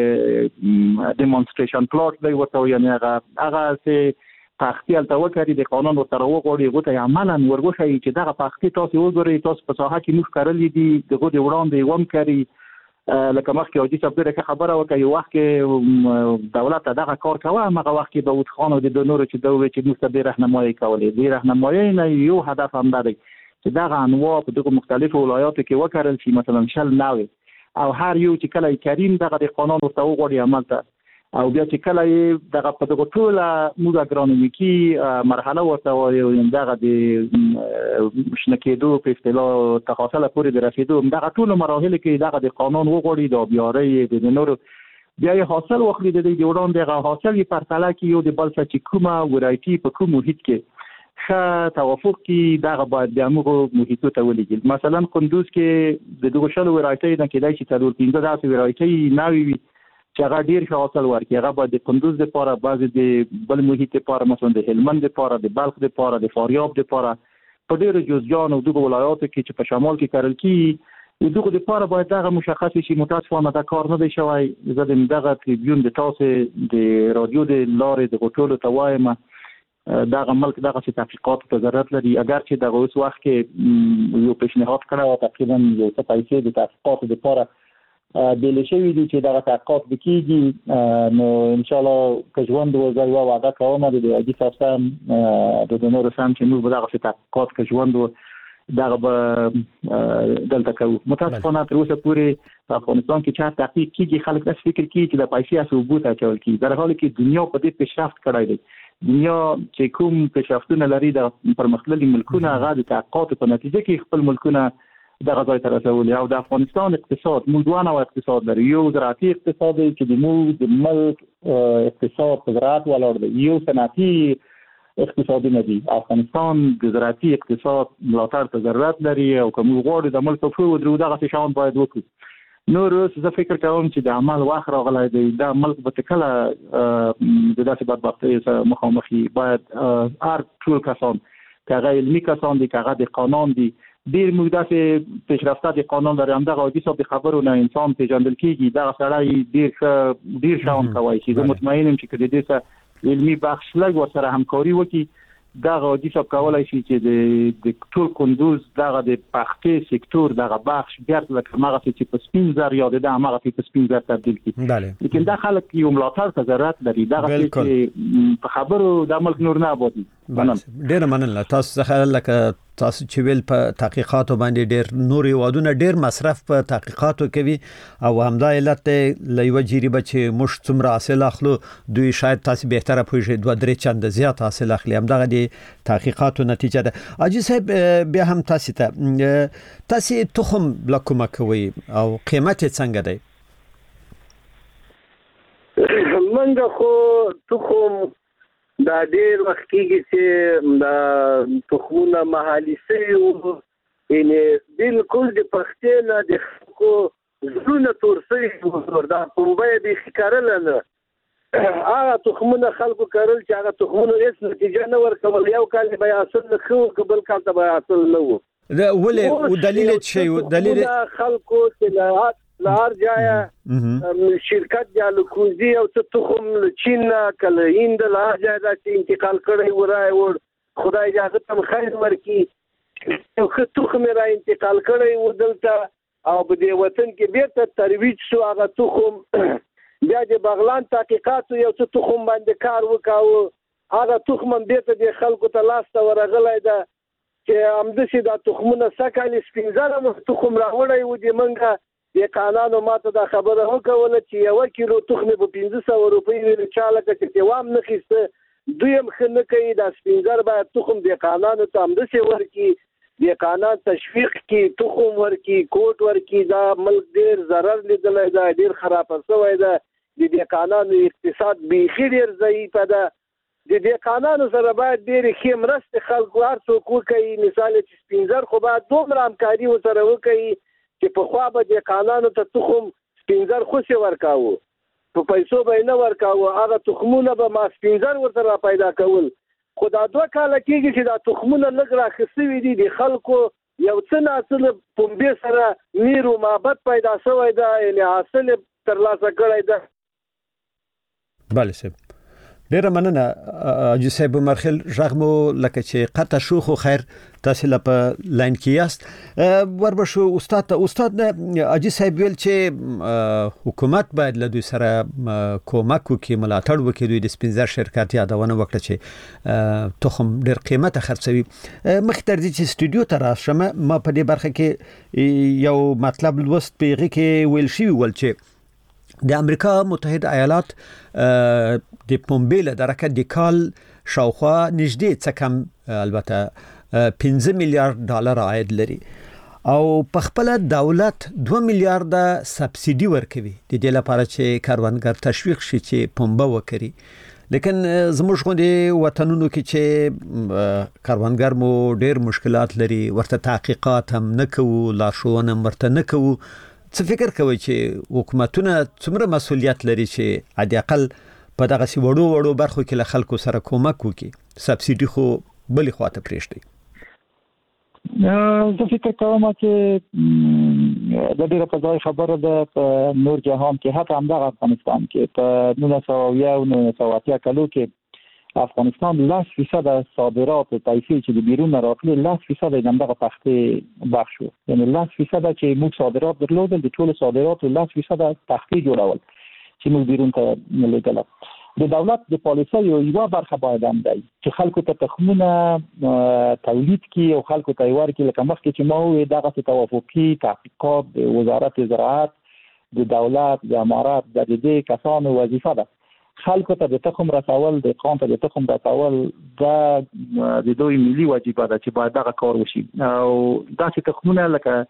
ډیمونسټریشن پلاټ دی ورته یعنې هغه هغه څه پختې هلته وکړي د قانون ورته راوغواړي هغو ته عملا ورغوښیي چې دغه پختې تاسو وګورئ تاسو په ساحه کې موږ کرلي دي دغو د وړاندې یې ومکري لکه مخکې حاجي صاحب ډېره ښه خبره وکړه یو وخت کې دولت ته دغه کار کوه همغه وخت کې داود خان او د نورو چې ده وویل چې موږ ته دې رهنمایي کولې دې رهنمایۍ نه یو هدف همدا دی چې دغه انواع په دغه مختلفو ولایاتو کې وکرل شي مثلا شل نوع او هر یو چې کله کریم دغه د قانون ورته وغواړي عمل ته او بیا چې کله یې دغه په دغه ټوله موږ اګرانومیکي مرحله ورته وایو دغه د شنه کېدو په اصطلاح تقاصله پورې د رسېدو دغه ټولو مراحلو کې دغه د قانون وغواړي د آبیارۍ د نورو بیا یې حاصل واخلي د دې د وړاندې هغه حاصل یې پرتله کړي یو د بل څه چې کومه ورایټي په کوم محیط کې ښه توافق کې دغه باید د هغو محیطو ته ولیږي. مثلا کندوز کې د دغو شلو ورایټۍ نه کېدای شي څلور پنځه داسې ورایټۍ نوې وي چې هغه ډېر ښه حاصل ورکړي هغه باید د کندوز دپاره بعضې د بل محیط دپاره مثلا د هلمند دپاره د بلخ دپاره د فاریاب دپاره په ډېرو جزیانو دغو ولایاتو کې چې په شمال کې کرل کېږي د دغو دپاره باید دغه مشخص شي. متاسفانه دا کار نه دی شوی. زه د دغه تریبیون د تاسې د رادیو د لارې دغو ټولو ته وایم دغه ملک دغه څه تحقیقاتو ته ضرورت لري اگر چې دغه اوس وخت کې یو پیشنهاد کړی و تقریبا یو څه پیسې د تحقیقاتو دپاره بیل شوی دي چې دغه تحقیقات وکړي نو ان شاء الله که ژوند وزای او وعده کوم د دې تاسو د نور سم چې موږ به دغه تحقیقات که ژوند دغه دلته کوو. متاسفانه تر اوسه پورې په افغانستان کې چې تحقیق کیږي خلک داس فکر کوي چې د پیسې اسو بوته چول کی در حالی کې دنیا په دې پیشرفت کړی دی. دنیا چې کوم پیشرفتونه لري د پرمختللي ملکونه هغه د تحقیقات په نتیجه کې خپل ملکونه دغه ځای ته رسولي او د افغانستان اقتصاد موږ دوه نوع اقتصاد لري. یو زراعتي اقتصاد چې د موږ د ملک اقتصاد په زراعت ولاړ دی، یو صنعتي اقتصادي نه دی. افغانستان د زراعتي اقتصاد ملاتړ ته ضرورت لري او کوم غوړي د ملک په ودرو دغه شان باید وکړو. نو روس زه فکر کوم چې د عمل وخت راغلی دی، دا ملک به کله د داسې بدبختۍ سره مخامخ باید هر ټول کسان که هغه علمي کسان دي که هغه د قانون دي ډیر موږ داسې پیشرفته د قانون لري همدغه عادي صاحب خبرو نه انسان پیژندل کیږي. دغه سړی ډیر ډیر شاون کوي چې زه مطمئن یم چې د دې سره علمي بخش لږ ورسره همکاري وکړي دغه عادي صاحب کولای شي چې د د ټول کندوز دغه د پختې سکتور دغه بخش بیا لکه هغه چې په سپین زر یا د هغه په سپین زر تبدیل کړي. لیکن دا خلک یو ملاتړ ته ضرورت لري دغه چې په خبرو د ملک نور نه آبادي. ډیر مننه تاسو څخه لکه تاسو چې ویل په تحقیقاتو باندې ډیر نوري وادونه ډیر مصرف په تحقیقاتو کوي او همدا علت لایو جریبه چې مش څومره حاصل اخلو دوی شاید تاسو به تر پوهیږئ دوه درې چند زیات حاصل اخلي همدغه د تحقیقاتو نتیجه ده. اجي صاحب بیا هم تاسو ته تاسو تخم بلکوم کوي او قیمت څنګه دی؟ منګه خو تخم دا ډیر وخت کېږي چې دا تخمونه محلي سوي وو، یعنې بالکل د پختې نه د خلکو زړونه تور سوي وو، دا پنبه یې بیخي کرله نه. هغه تخمونه خلکو کرل چې هغه تخمونه هېڅ نتیجه نه ورکول، یو کال به یې حاصل نه ښه و بل کال ته به یې حاصل نه و. ولې دلیل څه شی دلیل خلکو چې له هر ځایه شرکت یا لکوزي او څه تخم له چین نه کله هند له هر ځایه داسې انتقال کړی و رایوړ، خدای اجازه ته خیر ورکړي یو ښه تخم یې را انتقال کړی و دلته او په دې وطن کې بیرته ترویج شو. هغه تخم بیا د بغلان تحقیقاتو یو څه تخم باندې کار وکاوه، هغه تخم هم بیرته د خلکو ته لاس ته ورغلی ده چې همداسې دا تخمونه سږ سپین زره تخم راوړی و. د منګه د قانانو ماته دا خبره وکوله چې یو کیلو تخم په پنځه سوه روپۍ ویل چا لکه چې تیوام نه خیسته دوی هم ښه نه کوي. دا سپین زر باید تخم د قانانو ته همداسې ورکړي، د قانان تشویق کړي، تخم ورکړي، کوټ ورکړي. دا ملک ډېر ضرر لیدلی ده، ډېر خرابه شوی ده. د دې قانانو اقتصاد بیخي ډېر ضعیفه ده. د دې قانانو سره باید ډېرې ښې مرستې خلکو هر څوک وکوي. مثال چې سپین زر خو باید دومره همکاري ورسره وکوي چې پخوا به د قانانو ته تخم سپین زر خوشې ورکاوه، په پیسو به یې نه ورکاوه، هغه تخمونه به ما سپین زر ورته را پیدا کول. خو دا دوه کاله کېږي چې دا تخمونه لږ راخیستوي دي، د خلکو یو څه ناڅه پنبې سره میر و محبت پیدا شوی ده، یعنې حاصل یې ترلاسه کړی ده. بله صاحب ډیره مننه. اجي صاحب مرخل رغم لکه چې قطع شو خو خیر تاسو لا په لاین کې یاست وربشو استاد ته استاد اجي صاحب ویل چې حکومت باید له دوی سره کومک وکړي، ملاتړ وکړي. دوی د سپینزر شرکت یادونه وکړه چې تخم ډیر قیمته خرڅوي. مخ تر دې چې استودیو ته راشم ما په دې برخه کې یو مطلب لوست پیغه کې ویل شي ول چې د امریکا متحده ایالات د پنبې له درکه د کال شاوخوا نږدې څه کم البته پنځه میلیارډ ډالر عاید لري او په خپل دولت دوه میلیارډ سبسایډي ورکوي د دې لپاره چې کاروانګر تشویق شي چې پنبه وکړي. لیکن زموږ غوندې وطنونو کې چې کاروانګر مو ډېر مشکلات لري، ورته تحقیقات هم نه کوو، لارښوونه ورته نه کوو. څه فکر کوي چې حکومتونه څومره مسؤلیت لري چې حد اقل په دغه سی وړو وړو برخو کې له خلکو سره کومک وکړي؟ سبسایډي خو بلې خواته پرېږدي. زه فکر کوم چې د ډېره په ځای خبره ده په نور جهان کې، حتی همدغه افغانستان کې په نولس سوه اویا او نولس سوه اتیا کلو کې افغانستان لس فیصد از صادرات طایفی چې د بیرون راتلي لس فیصد یې دغه پختې بخش وو، یعنی لس فیصد چې موږ صادرات درلودل د ټول صادرات لس فیصد پختې جوړول چې موږ بیرون ته لیږل. د دولت د پالیسۍ یو برخه باید هم دی چې خلکو ته تخمونه تولید کړي او خلکو ته یې ورکړي، لکه مخکې چې ما وویل دغه توافقي تحقیقات د وزارت زراعت د دولت د امارات د دې کسانو وظیفه ده خلکو ته د تخم رسول، د قام ته د تخم رسول د د دوی ملي واجب ده چې باید دغه کار وشي. او داسې تخمونه لکه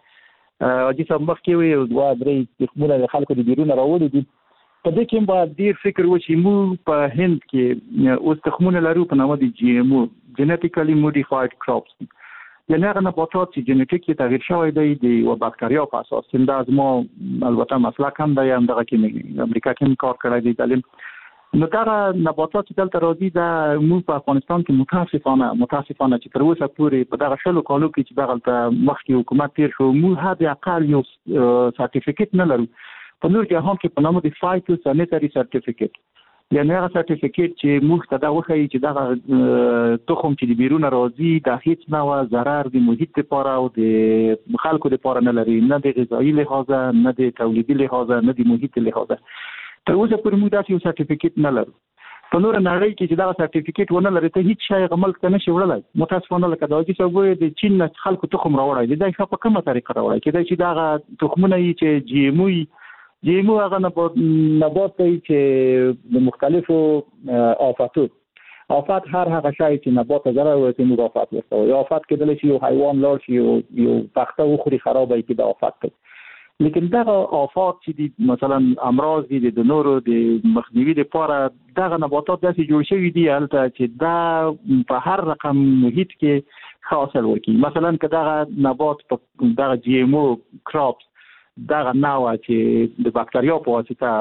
اجي صاحب مخکې وي او دوه درې تخمونه د خلکو د بیرون راوړي دي، په دې کې باید ډیر فکر وشي. موږ په هند کې اوس تخمونه لرو په نامه د جی ام او جنټیکلی موډیفاید کراپس، یعنی هغه نباتات چې جنټیکي تغییر شوی دی د یو باکتریا په اساس. دا زما البته مسلک هم دی، هم دغه کې امریکا کې کار کړی دی تعلیم. نو دا نباتات چې دلته راځي دا موږ په افغانستان کې متاسفانه متاسفانه چې تر اوسه پورې په دغه شلو کالو کې چې دغه مخکې حکومت تیر شو موږ هدا اقل یو سرټیفیکیټ نه لرو په نور جهان کې په نامه د فایټو سانیټری سرټیفیکیټ، یعنی هغه سرټیفیکیټ چې موږ ته دا وښیي چې دغه تخم چې د بیرون راځي دا هیڅ نه ضرر د محیط لپاره او د خلکو لپاره نه لري، نه د غذایي لحاظه، نه د تولیدي لحاظه، نه د محیط لحاظه. تر اوسه پورې موږ داسې یو سرټیفیکیټ نه لرو. په نور نړۍ کې چې دا سرټیفیکیټ ونه لري ته هیڅ شی غمل کنه شي وړلای. متاسفانه لکه دا چې څو د چین نه خلکو تخم راوړای دي دا ښه په کومه طریقه راوړای کېدای چې دا تخمونه یې چې جی ام او جی ام او هغه نبات نبات دی چې د مختلفو آفاتو آفات هر هغه شی چې نبات ضرر ورته نور آفات ورته یا آفات کېدل شي یو حیوان لاړ شي یو پخته وخوري خراب وي کې دا آفات دی. لیکن دغه آفات چې دي مثلا امراض دي د نورو د مخنیوي لپاره دغه نباتات داسې جوړ شوي دي هلته چې دا په هر رقم محیط کې حاصل ورکړي. مثلا که دغه نبات په دغه جی ام او کراپس دغه نوع چې د باکتریا په واسطه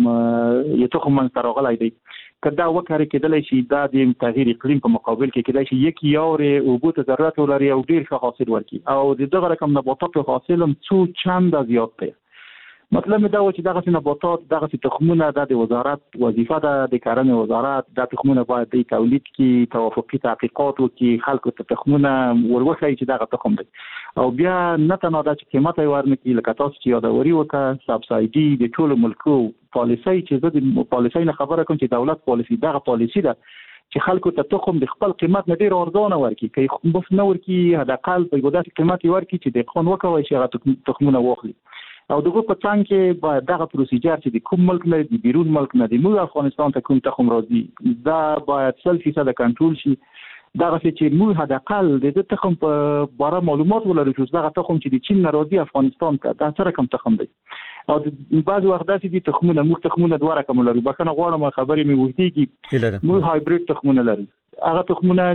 یو تخم منځته راغلی دی که دا وکړي کېدلی شي دا د تغییر اقلیم په مقابل کې کېدای شي یک یارې اوبو ته ضرورت ولري او ډېر ښه حاصل ورکړي او د دغه رقم نباتاتو حاصل هم څو چنده زیات دی. مطلب دا و چې دغه نباتات دغه تخمونه د وزارت وظیفه ده د کرنې وزارت د تخمونه باید د تولید کې توافقي تحقیقات وکړي خلکو ته تخمونه وروښيي چې دغه تخم دی او بیا نه تنها د قیمت یې ورنکړي لکه تاسو چې یادوري وکړه سبسایډي د ټولو ملکو پالیسۍ چې زه د پالیسۍ نه خبره کوم چې دولت پالیسي دغه پالیسي ده چې خلکو ته تخم د خپل قیمت نه ډیر ارزانه ورکړي که بس نه ورکړي حداقل په یو داسې قیمت یې ورکړي چې د قانون وکوي چې هغه تخمونه واخلي او دغه په څنګ کې باید دغه پروسیجر چې د کوم ملک نه دی بیرون ملک نه دی موږ افغانستان ته کوم تخم راځي دا باید سل فیصد کنټرول شي. دغه چې موږ حداقل د دې تخم په باره معلومات ولرو چې دغه تخم چې د چین نه راځي افغانستان ته دا څه رقم تخم دی او بعض وخت داسې دي تخمونه موږ تخمونه دوه رقم لرو. بخښنه غواړم خبرې مې وږدېږي. موږ هایبرید تخمونه لرو هغه تخمونه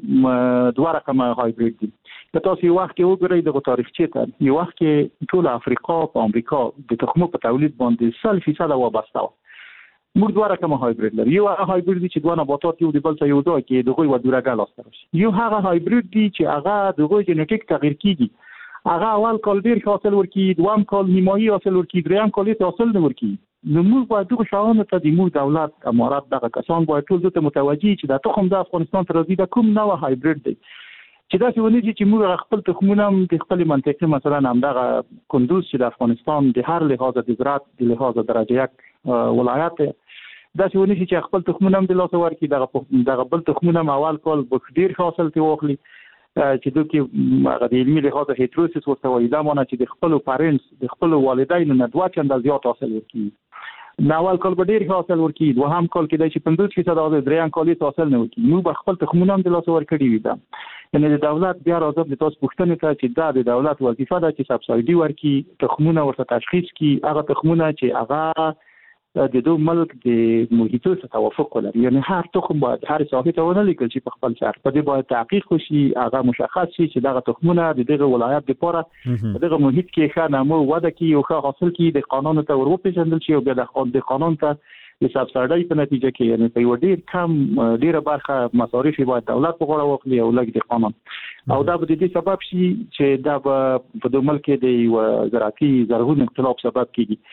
چې دوه رقم هایبرید دي. په تاسو یو وخت کې وګورئ دغه تاریخچه ته یو وخت کې ټول افریقا په امریکا د تخمو په تولید باندې سل فیصد وابسته و. موږ دوه رقم هایبرید لرو. یو هغه هایبرید چې دوه نباتات یو د بل څخه یو ځای کې دغه و دورګه لاسته راشي. یو هغه هایبرید دی چې هغه دغه جنټیک تغییر کیږي هغه اول کال ډیر حاصل ورکړي دوام کال نیمایي حاصل ورکړي دریم کال یې حاصل نه ورکړي. نو موږ باید دغه شاونه ته د موږ دولت امارات دغه کسان باید ټول ته متوجي چې دا تخم د افغانستان ته راځي دا کوم نوع هایبرید دی چې دا څه ونی چې موږ خپل تخمونه د خپل منطقه مثلا همدغه کندوز چې د افغانستان د هر لحاظ د زراعت د لحاظ درجه یک ولایت دا څه ونی چې خپل تخمونه د لاس ورکی دغه دغه بل تخمونه اول کال په ډیر حاصل تی واخلي چې دوی کې هغه د علمي لحاظ هیتروسس ورته وایي دا معنی چې د خپل پارنټس د خپل والدینو نه دوه چنده زیات حاصل ورکی. ناول کال به ډیر حاصل ورکی دوهم کال کې د پنځوس فیصد او دریم کال یې حاصل نه ورکی. نو په خپل تخمونه د لاس ورکړي وي دا یعنی د دولت بیا راځي د تاسو پوښتنه ته چې دا د دولت وظیفه ده چې سبسایډي ورکړي تخمونه ورته تشخیص کړي هغه تخمونه چې هغه د دوه ملک د محیطو سره توافق ولري. یعنی هر تخم باید هر ساحه ته ونه لیکل شي په خپل شهر په دې باید تحقیق وشي هغه مشخص شي چې دغه تخمونه د دغه ولایت لپاره دغه محیط کې ښه نمو وده کوي او ښه حاصل کوي د قانون ته ورپېژندل شي او بیا د قانون ته د سبسایډي په نتیجه کې یعنی په یو ډیر کم ډیره برخه مصارف باید دولت په غاړه واخلي او لګ د قانون او دا به د دې سبب شي چې دا په دوه ملک کې د زراعتي زرغون انقلاب سبب کیږي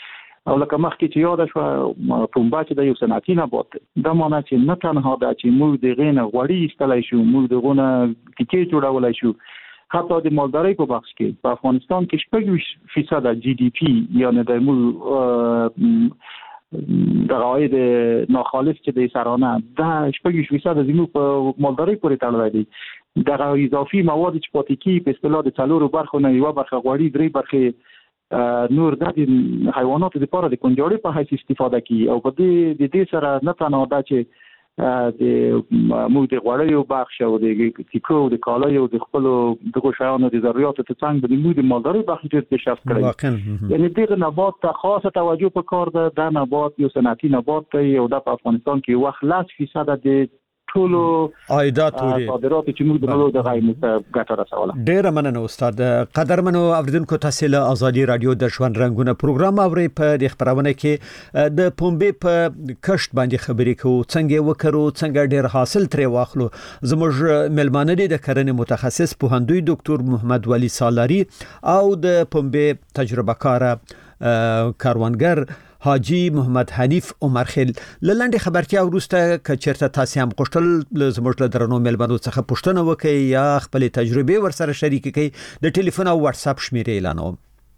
او لکه مخکې چې یاد شو پنبه چې د یو صنعتي نبات دی دا معنی چې نه تنها دا چې موږ د غینه غوړي ایستلای شو موږ د غونه کیکې جوړولای شو حتی د مالدارۍ په بخش کې په افغانستان کې شپږ فیصد جی ډی پی یعنی د موږ د عاید ناخالص چې د سرانه دا شپږ فیصد زموږ په مالدارۍ پورې تړلی دی دغه اضافي مواد چې پاتې کیږي په اصطلاح د څلورو برخو نه یوه برخه غوړي درې برخې نور د حیواناتو لپاره د کنجاړي په حیث استفاده کوي او په دې د دې سره نه تنها دا چې د موږ د غوړیو بخش او د کیکو د کالایو د خپل دغه شیانو د ضرورت ته څنګه د موږ د مالدارۍ بخش ډېر پیشرفت کړی یعنی دغه نبات ته خاصه توجه پکار ده د نبات یو صنعتي نبات دی او د افغانستان کې یو خلاص فیصد د ټولو عایدات لري صادرات چې موږ د بلو د غایمه ګټه رسوله. ډیر مننه استاد. قدرمنو اوریدونکو تاسو له ازادي رادیو د ژوند رنگونه پروګرام اوري په د خبرونه کې د پنبې په کښت باندې خبرې کوو څنګه وکړو څنګه ډیر حاصل ترې واخلو. زموږ ملمانه دي د کرنې متخصص پوهندوی ډاکټر محمد ولی سالاری او د پنبې تجربه کار کاروانګر حاجی محمد حنیف عمرخیل. لاندې خبرتیا ورسته ک چیرته تاسو هم غوښتل زموږ له درنو ملمنو څخه پوښتنه وکړئ یا خپل تجربه ورسره شریک کړئ د ټلیفون او واتس اپ شمیرې اعلانوم.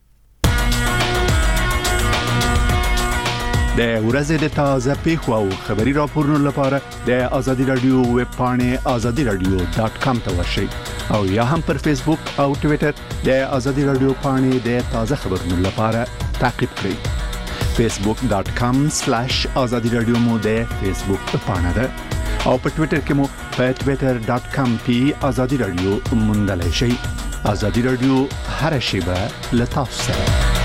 د ورځې د تازه پیښو او خبري راپورونو لپاره د ازادي رادیو ویب پاڼه ازادي رادیو ډاټ کام ته ورشئ او یا هم پر فیسبوک او ټوئیټر د ازادي رادیو پاڼه د تازه خبرونو لپاره تعقیب کړئ. facebook dot com slash azadi radio مو د فیسبوک پاڼه ده او په ټوئیټر کې مو په twitter dot com پی azadi radio موندلای شئ. azadi radio هر شیبه له تاسو سره.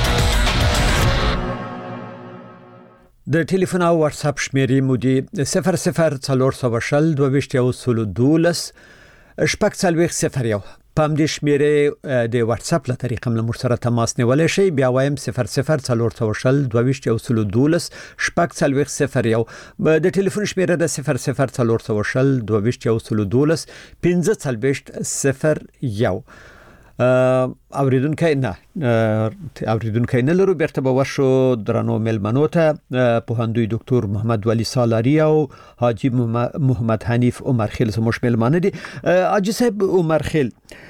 د ټلیفون او واتس اپ شمیرې مو دي صفر صفر څلور سوه شل دوه ویشت یو سل دولس شپږ څلوېښت صفر یو. پام دې شمیرې د واتس اپ له طریقې هم له سره تماس نیولای شئ. بیا وایم صفر صفر څلور سوه شل دوه ویشت یو سل دولس شپږ څلوېښت صفر یو. د ټلیفون شمیره د صفر صفر څلور سوه شل دوه ویشت یو سل دولس پنځه څلوېښت صفر یو. اوریدونکو نه اوریدونکو نه لرو بیرته به ورشو درنو ملمنو ته پوهندوی ډاکټر محمد ولی سالاری او حاجی محمد حنیف عمرخیل زموږ ملمانه دي. حاجی صاحب عمرخیل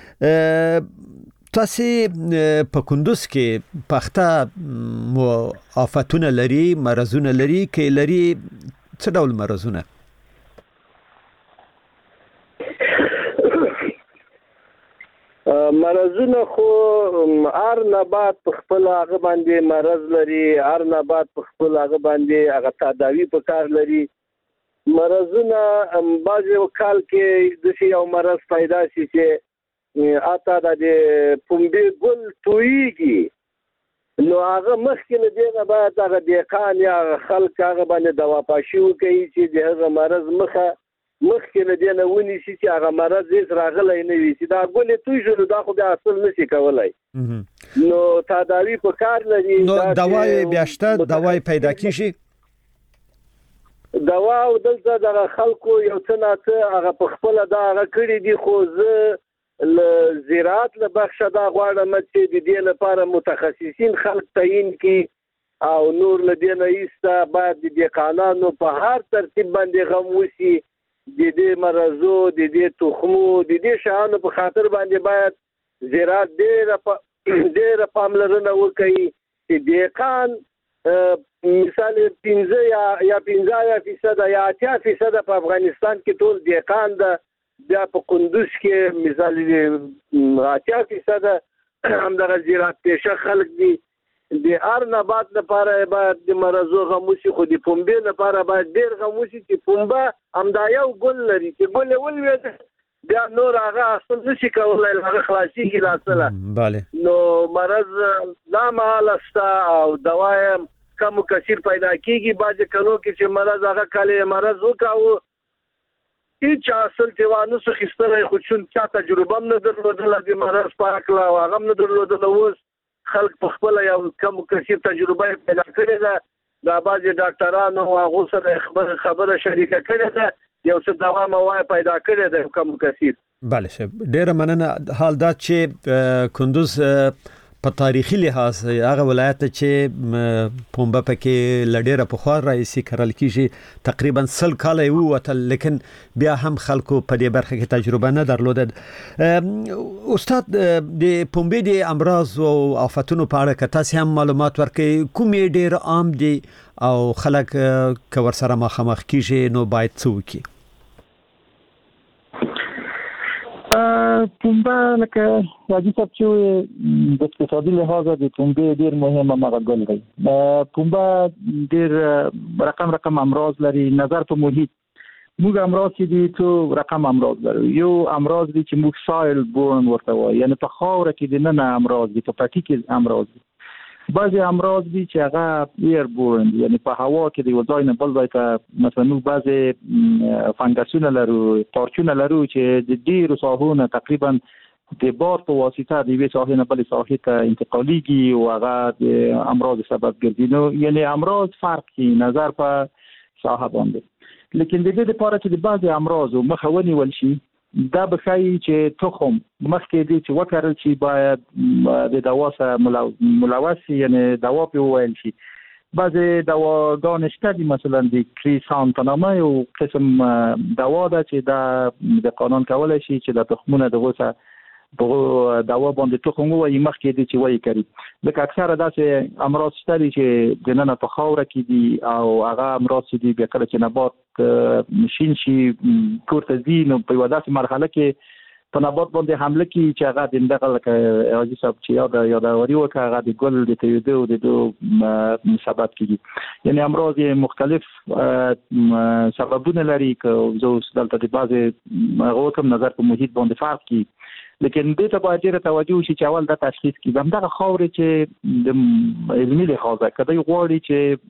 تاسو په کندوز کې پخته مو آفتونه لري مرزونه لري کې لري څه ډول مرزونه؟ مرزونه خو هر نبات په خپل هغه باندې مرز لري هر نبات په خپل هغه باندې هغه تداوی په کار لري. مرزونه بعضې کال کې داسې یو مرز پیدا شي چې اته د پنبې ګل تویږي نو هغه مخکې له دې نه باید هغه دهقان یا خلک هغه باندې دواپاشي وکړي چې د هغه مرز مخه مخکې له دې نه ونیسي چې هغه مرض هېڅ راغلی نه وي چې دا ګلې توی شو دا خو بیا اصل نشي کولی نو تداوي په کار لري. نو دوا یې بیا شته دوا یې پیدا کېږي دوا او دلته دغه خلکو یو څه نه څه هغه په خپله دا هغه کړي دي خو زه له زراعت له بخشه دا غواړم چې د دې لپاره متخصصین خلک تعیین کړي او نور له دې نه ایسته باید د دهقانانو په هر ترتیب باندې غم وشي د دې مرزو د دې تخمو د دې شیانو په خاطر باندې باید زراعت ډېره ډېره پاملرنه وکړي چې دهقان مثال پنځه یا یا پنځه یا فیصد یا اتیا فیصد په افغانستان کې ټول دهقان ده. بیا په کندوز کې مثال اتیا فیصد همدغه زراعت پیشه خلک دي. د هر نبات لپاره باید د مرزو غم وشي خو د پنبې لپاره باید ډېر غم وشي چې پنبه همدا یو ګل لري چې ګل یې ولوېده بیا نور هغه اصل نشي کولی هغه خلاصېږي له اصله نو مرض دا مهاله شته او دوا یې کم و کثیر پیدا کېږي. بعضې کلو کې چې مرض هغه کال یې مرض وکاوه هېچا اصل چې وانه څه اخیستلی خو چون چا تجربه هم نه درلودله د مرض په هکله او هغه هم نه درلودله. اوس خلک په خپله یو کم کثیر تجربه پیدا کړې ده دا بعضې ډاکټرانو هغو سره خبره شریکه کړې ده یو څه دوا موا پیدا کړې ده کم کثیر. بله صاحب ډېره مننه. حال دا چې کندوز په تاریخي لحاظ هغه ولایت چې پنبه پکې لډیره په خور رئیسي کرل کیږي تقریبا سل کال یو وتل لیکن بیا هم خلکو په دې برخه کې تجربه نه درلوده. استاد د پنبه د امراض او آفتونو په اړه که تاسو هم معلومات ورکړئ کومې ډیر عام دي او خلک که ورسره مخامخ کیږي نو باید څه وکړي؟ پنبه لکه راځي صاحب چې د اقتصادي لحاظ د پنبه ډیر مهمه مغزل دی. پنبه ډیر رقم رقم امراض لري. نظر په محیط موږ امراض چې دي څو رقم امراض لري. یو امراض دي چې موږ سایل بورن ورته وایي، یعنی په خاور کې د نن امراض دي، په پټي کې امراض دي. بعضی امراض دي چې هغه ایر بورن دي، یعنی په هوا کې د وځای نه بل ځای ته مثلا موږ بعضی فنګسونه لرو، پارچونه لرو چې د ډیرو ساحونو تقریبا د باد په واسطه د یوې ساحې نه بلې ساحې ته انتقالیږي او هغه د امراض سبب ګرځي. نو یعنی امراض فرق کوي نظر په ساحه باندې، لیکن د دې لپاره چې د بعضی امراض مخه ونیول شي دا بخای چې تخم مخکې دي چې وکړل شي باید د دوا سره ملوث، یعنی دوا په ویل شي. بعضی دواګان شته دي، مثلا د کریسان په نامه یو قسم دوا ده چې دا د قانون کولای شي چې د تخمونه دغه سره په دوا باندې تخم وایي مخکې دي چې وایي کوي. لکه اکثره داسې امراض شته دي چې د نن په خاوره کې دي او هغه امراض چې دي بیا کله چې نبات شین شي پورته ځي نو په یوه داسې مرحله کې په نبات باندې حمله کوي چې هغه د دغه لکه حاجي صاحب چې یاد یادوري وکړه هغه د ګل د تویدو د دو سبب کیږي. یعنی امراض مختلف سببونه لري که زه دلته د بعضې هغه کوم نظر په محیط باندې فرق کوي، لیکن دې ته باید ډېره توجه وشي چې اول دا تشخیص کړي. همدغه خاورې چې د علمي لحاظه که دی غواړي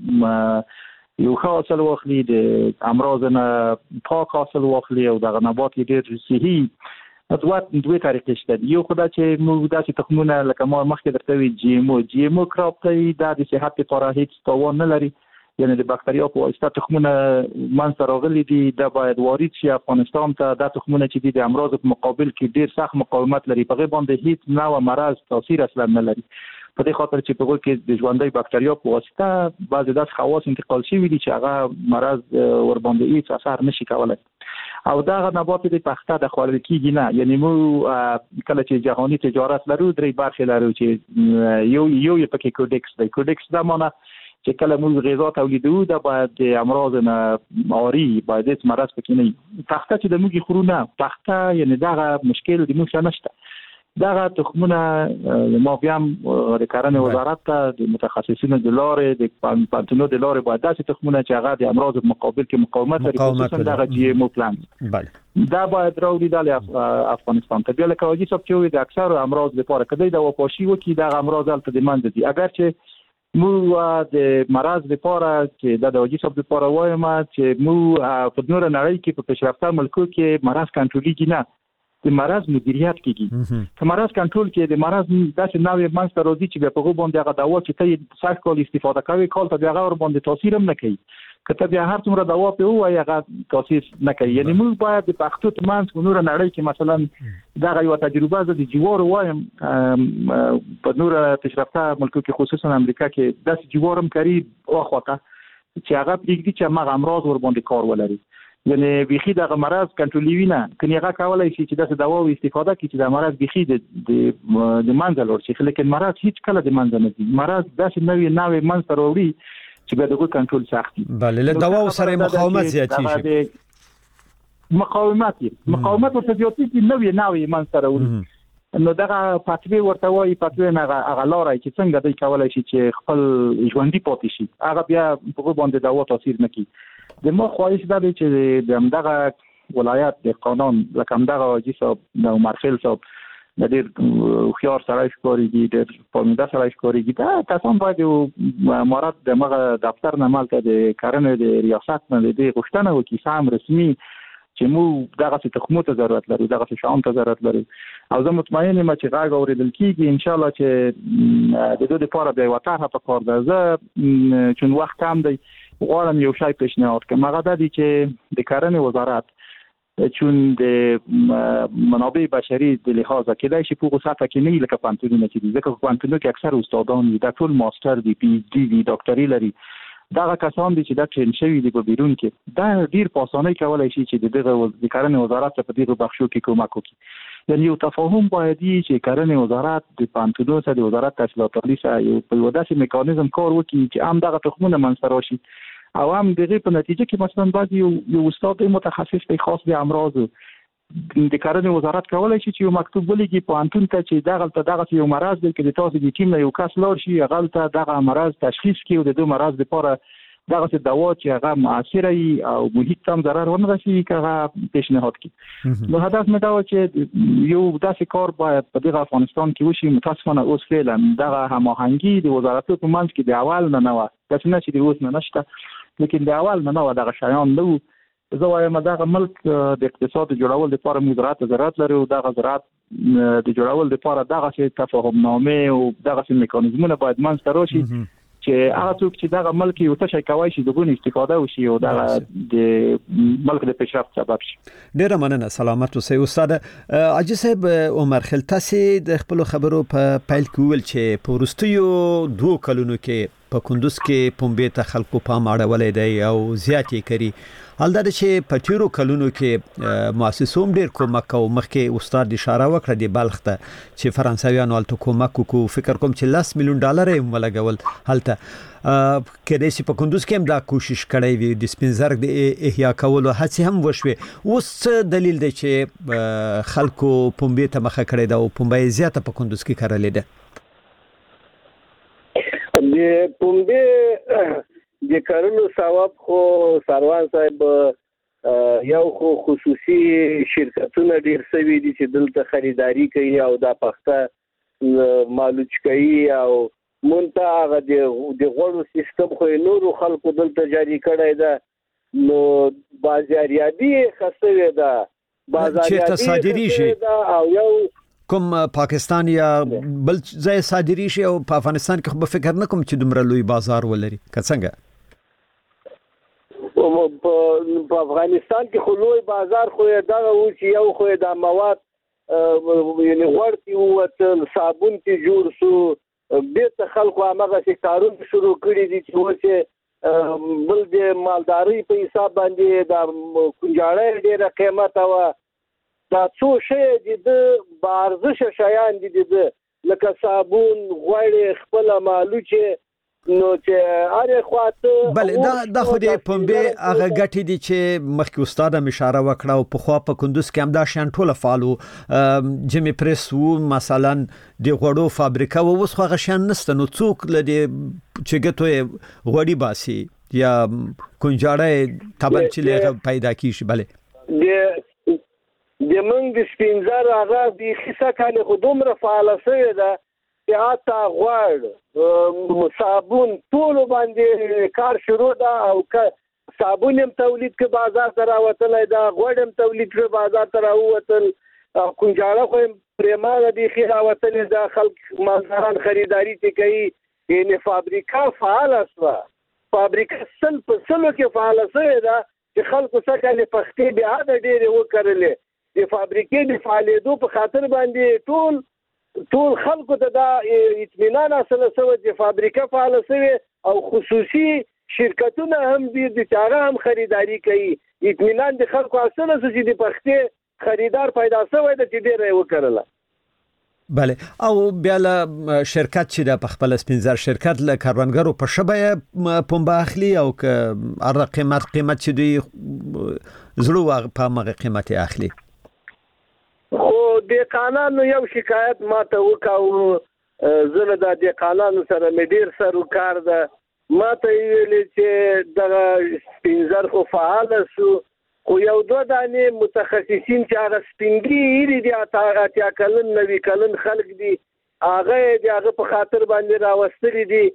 چې یو ښه حاصل واخلي، د امراض نه پاک حاصل واخلي او دغه نبات یې ډېر صحي، دوه دوه طریقې شته دي. یو خو دا چې موږ داسې تخمونه لکه ما مخکې درته وی جی ام او جی ام او کراپ کوي، دا د صحت لپاره هیڅ تاوان نه لري، یعنی د باکتریا په واسطه تخمونه منځته راغلي دي، دا باید وارد شي افغانستان ته. دا تخمونه چې دي د امراض په مقابل کې ډیر سخت مقاومت لري، په هغه باندې هیڅ نوع مرض تاثیر اصلا نه لري، په دې خاطر چې په هغه کې د ژوندۍ باکتریا په واسطه بعضې داسې خواص انتقال شوي دي چې هغه مرض ور باندې هیڅ اثر نشي کولی. او دغه نبات د پخته د خوړل کېږي نه، یعنی موږ کله چې جهاني تجارت لرو درې برخې لرو چې یو یو یې پکې کوډکس دی. کوډکس دا معنی چې کله موږ غذا تولیدوو دا باید د امراض نه عاري، باید هیڅ مرض پکې نه وي. پخته چې د موږ خورو نه، پخته یعنی دغه مشکل د موږ سره نشته. دغه تخمونه ما بیا د کرنې وزارت ته د متخصصینو د لارې د پانتونو د لارې باید داسې تخمونه چې هغه د امراض په مقابل کې مقاومت لري، خصوصا دغه جی ام او پلانټ بله دا باید راوړي د افغانستان ته. بیا لکه حاجي صاحب چې د اکثرو امراض لپاره کدی د واپاشي وکړي دغه امراض هلته د منځ دي. اگر چې موږ د مرض لپاره چې د حاجي صاحب لپاره وایم چې موږ په نور نړۍ کې په پیشرفته ملکو کې مرض کنټرولېږي نه، د مرض مدیریت کیږي. که مرض کنټرول کې د مرض داسې نوې منځته راځي چې بیا په هغه باندې هغه دوا چې ته یې سږ کال استفاده کوي کال ته بیا هغه ور باندې تاثیر هم نه کوي، که ته بیا هر څومره دوا پې ووایي هغه تاثیر نه کوي. یعنی موږ باید د پښتو په منځ په نوره نړۍ کې مثلا دغه یوه تجربه زه د جوارو وایم په نوره پیشرفته ملکو کې خصوصا امریکا کې داسې جوار هم کري واخواته چې هغه پرېږدي چې هماغه امراض ور باندې کار ولري، یعنی بیخي دغه مرض کنټرولوي نه. کني هغه کولای شي چې داسې دوا استفاده کړي چې د مرض بیخي د د منځه لاړ شي، لیکن مرض هیڅ کله د منځه نه ځي. مرض داسې نوې نوې منځته راوړي چې بیا دغه کنټرول سخت وي. بله له دوا سره مقاومت زیاتېږي، مقاومت یې مقاومت ورته زیاتېږي، نوې نوې منځته راوړي. نو دغه پاتوی ورته وایي، پاتوی نه هغه لاره چې څنګه دوی کولای شي چې خپل ژوندي پاتې شي، هغه بیا په هغه باندې دوا تاثیر نه کوي. د ما خواهش دا دی چې د همدغه ولایت د قانون لکه همدغه حاجي صاحب د عمر خیل صاحب د ډېر هوښیار سړی ښکارېږي، ډېر پامیده سړی ښکارېږي، دا کسان باید یو امارت د هغه دفتر نه مالته د کرنې د ریاست نه د دې غوښتنه وکړي سم رسمي چې موږ دغسې تخمو ته ضرورت لرو، دغسې شیانو ته ضرورت لرو. او زه مطمئن یم چې غږ اورېدل کېږي انشاءالله چې د دوی دپاره بیا یوه طرحه په کار ده. زه چون وخت کم دی غواړم یو شی پیشنهاد کړم، هغه دا دی چې د کرنې وزارت چون د منابع بشري د لحاظ کېدای شي په سطح کې نه لکه پانتونونه چې دي ځکه پانتونو کې اکثر استادان دي د ټول ماستر دي پی ایچ ډي دي ډاکټري لري دا کسان دي چې دا ټرین شوي دي په بیرون کې دا ډیر په اسانۍ کولای شي چې دغه د کرنې وزارت په دغه بخشو کې کومک وکړي یعنی یو تفاهم باید چې کرنې وزارت د پانتونو سره د وزارت تحصیلات عالی سره یو په یو داسې میکانیزم کار وکړي چې هم دغه تخمونه منځ راشي او هم دغه په نتیجه کې مثلا بعضی یو یو استاد متخصص په خاص د امراض د کرنې وزارت کولای شي چې یو مکتوب ولګي په انتون ته چې دغه ته دغه یو مرض دی چې تاسو د ټیم نه یو کس لور شي هغه ته دغه مرض تشخیص کړي او د دوه مرض لپاره دغه څه دوا چې هغه مؤثر وي او محیط هم ضرر ونه رسوي هغه پیشنهاد کړي نو هدف مې دا و چې یو داسې کار باید په دغه افغانستان کې وشي متاسفانه اوس فعلا دغه هماهنګي د وزارتونو په منځ کې د اول نه نه و دا نه چې د اوس نه نشته لیکن د اول نه نه دغه شیان نو زه وایم دغه ملک د اقتصاد جوړول لپاره مدیریت ضرورت لري او دغه ضرورت د جوړول لپاره دغه څه تفاهم نامه او دغه څه میکانیزمونه باید منځ ته راشي چې هغه څوک چې دغه ملک یو څه کوي چې دغه استفاده وشي او دغه د ملک د پیشرفت سبب شي. ډیره مننه سلامت اوسئ استاد حاجی صاحب عمر خیل تاسو د خپل خبرو په پیل کې ویل چې په ورستیو دوه کلونو کې په کندوز کې پنبې ته خلکو پام اړولې دی او زیاتې کړي حالدا چې په تیرو کلونو کې مؤسسوم ډیر کومک او مخکې استاد اشاره وکړه د بلخ ته چې فرانسویانو الته کومک وکړو فکر کوم چې لاس میلیون ډالر یې ولګول هلته کله چې په کندوز کې هم دا کوشش کړی وي د سپینزرګ د احیا کولو هڅې هم وشوي اوس دلیل دی چې خلکو پنبې ته مخه کړی دا او پنبې زیاته په کندوز کې کارلې ده د پنبې د کارونو ثواب خو سروان صاحب یو خو خصوصي شرکتونه ډیر سوي دي چې دلته خریداري کوي او دا پخته مالوچ کوي او مونته هغه د غوړو سیستم خو نورو خلکو دلته جاری کړی ده نو بازاریابي خسوي ده بازاریابي ده او یو کوم پاکستان یا بل ځای صادري شي او په افغانستان کې خو فکر نه کوم چې دومره لوی بازار ولري که څنګه په افغانستان کې خو لوی بازار خو دا و چې یو خو د مواد یعنی ورتي وتل صابون کې جوړ شو بیرته خلکو هغه څه کارونه شروع کړي دي چې ورته بل د مالداري په حساب باندې د کنجاړې ډېره قیمت او دا څو شی دي د بارزش شیان دي د لکه صابون غوړې خپل مالوچه نو چې اره خواته بل دا د خو دې پنبې هغه غټي دي چې مخکې استاد هم اشاره وکړه او په خوا په کندوز کې هم دا شان ټوله فالو جمی پریس وو مثلا د غوړو فابریکه و اوس خو هغه شان نشته نو څوک لدی چې ګټو غوړي باسي یا کنجاړه تبل چې پیدا کیږي bale د د منګ سپینزر هغه د خصه کله خودمره فعال شوی ده چې اته غوړ صابون ټول باندې کار شروع ده او صابون هم تولید کې بازار ته راوتلای ده غوړ هم تولید کې بازار ته راوتل کنجاړه خو پرمانه دي خې راوتل ده خلک مالداران خریداري کوي یعنی فابریکه فعال شوه فابریکه سل په سلو کې فعال شوی ده چې خلکو څخه له پختې بیا د ډېر وکړلې د فابریکې د فعالیتو په خاطر باندې ټول ټول خلکو ته دا اطمینان حاصل شوی چې فابریکه فعال شوی او خصوصي شرکتونه هم دي چې هغه هم خریداري کوي اطمینان د خلکو حاصل شوی چې د پختې خریدار پیدا شوی د چې ډېر وکړله بله او بیا له شرکت چې د خپل سپینزر شرکت له کاروانګرو په شبه پنبه اخلي او که ار قیمت قیمت چې دوی زړه په مغه قیمت اخلي خو د قانونو یو شکایت ماته وکاو زله د د قانونو سره مې ډیر سره کار ده ماته ویل چې د سپینزر خو فعال شو خو یو دوه دانه متخصصین چې هغه سپینګری دي اتیا کلن نوی کلن خلق دي هغه د هغه په خاطر باندې راوستري دي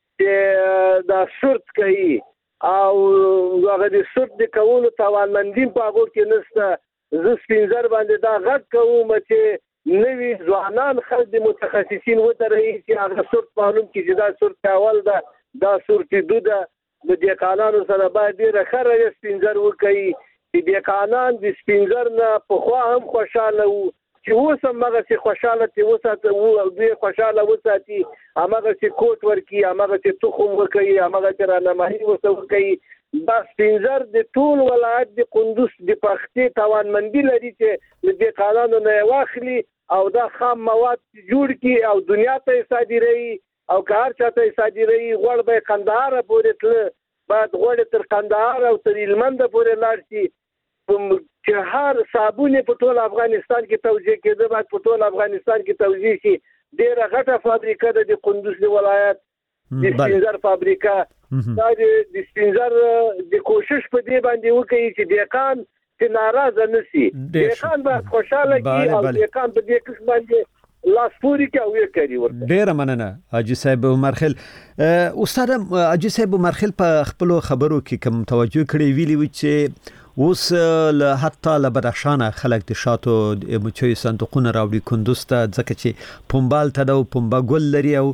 چې دا شرط کوي او هغه د شرط د کولو توانمندین په هغه کې نشته زه سپینزر باندې دا غږ کوم چې نوی ځوانان خلک د متخصصین وتري چې هغه صورت معلوم کړي چې دا صورت اول ده دا صورت دو ده د دې قانونو سره باید ډېر خره سپینزر وکړي چې د قانون د سپینزر نه په خوا هم خوشاله وو چې اوس هم هغه چې خوشاله چې وساته وو او دوی خوشاله وساتي هغه چې کوټ ورکی هغه چې تخم وکړي هغه چې رانمایي وسوي دا سپینزر د ټول ولایت د قندوز د پختې توانمندي لري چې د قانون نه واخلي او دا خام مواد جوړ کی او دنیا ته صادري او کار چاته صادري غوړ به قندهار پورې تل بعد غوړ تر قندهار او تر هلمند پورې لاړ شي چې هر صابون په ټول افغانستان کې توزیع کېده بعد په ټول افغانستان کې توزیع شي ډیره غټه فابریکه ده د قندوز د ولایت د سپینزر فابریکه دا د سپینزر د کوشش په دې باندې وکړي چې دهقان چې ناراضه نشي دهقان به خوشاله کی او دهقان په دې کې باندې لاس پوری کوي کوي ورته ډیر مننه حاجی صاحب عمرخیل استاد حاجی صاحب عمرخیل په خپل خبرو کې کوم توجه کړی ویلی و چې اوس له حتی له بدخشان خلک د شاتو مچوي صندوقونه راوړي کندوز ته ځکه چې پومبال ته د پومبا ګل لري او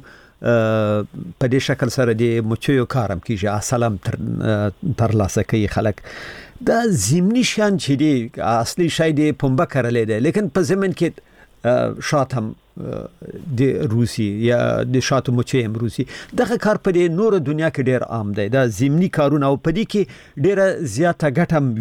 په دې شکل سره د مچوي کارم کیږي اصلم تر تر لاسه کوي خلک دا زمینی شان چې دی اصلي شای دی پومبا کړلې ده لیکن په زمين کې شات هم د روسي یا د شاتو مچي هم روسي دغه کار په دې نور دنیا کې ډیر عام دی دا زمینی کارونه او په دې کې ډیره زیاته ګټه هم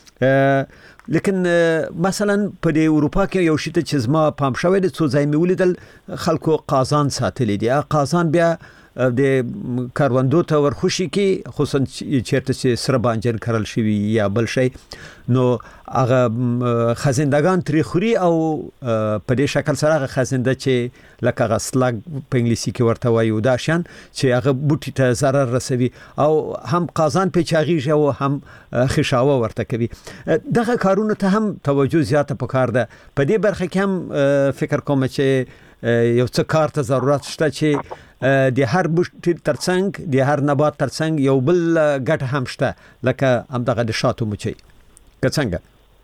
وي لیکن مثلا په د اروپا کې یو شی ته چې زما پام شوی د څو ځای مې ولیدل خلکو قازان ساتلی دي قازان بیا د کاروندو ته ورخوشي کې خصوصا چیرته چې سره بانجن کرل شوی یا بل شي نو هغه خزندگان تری خوري او په دې شکل سره هغه خزنده چې لکه غسلګ په انګلیسي کې ورته وایي دا شان چې هغه بوټي ته zarar رسوي او هم قازان په چاغیږي او هم خشاوه ورته کوي دغه کارونه ته هم توجه زیاته پکار ده په دې برخه کې هم فکر کوم چې یو څه کار ته ضرورت شته چې د هر بوټي ترڅنګ د هر نبات ترڅنګ یو بل ګټه هم شته لکه هم دغه د شاتو مچي څنګه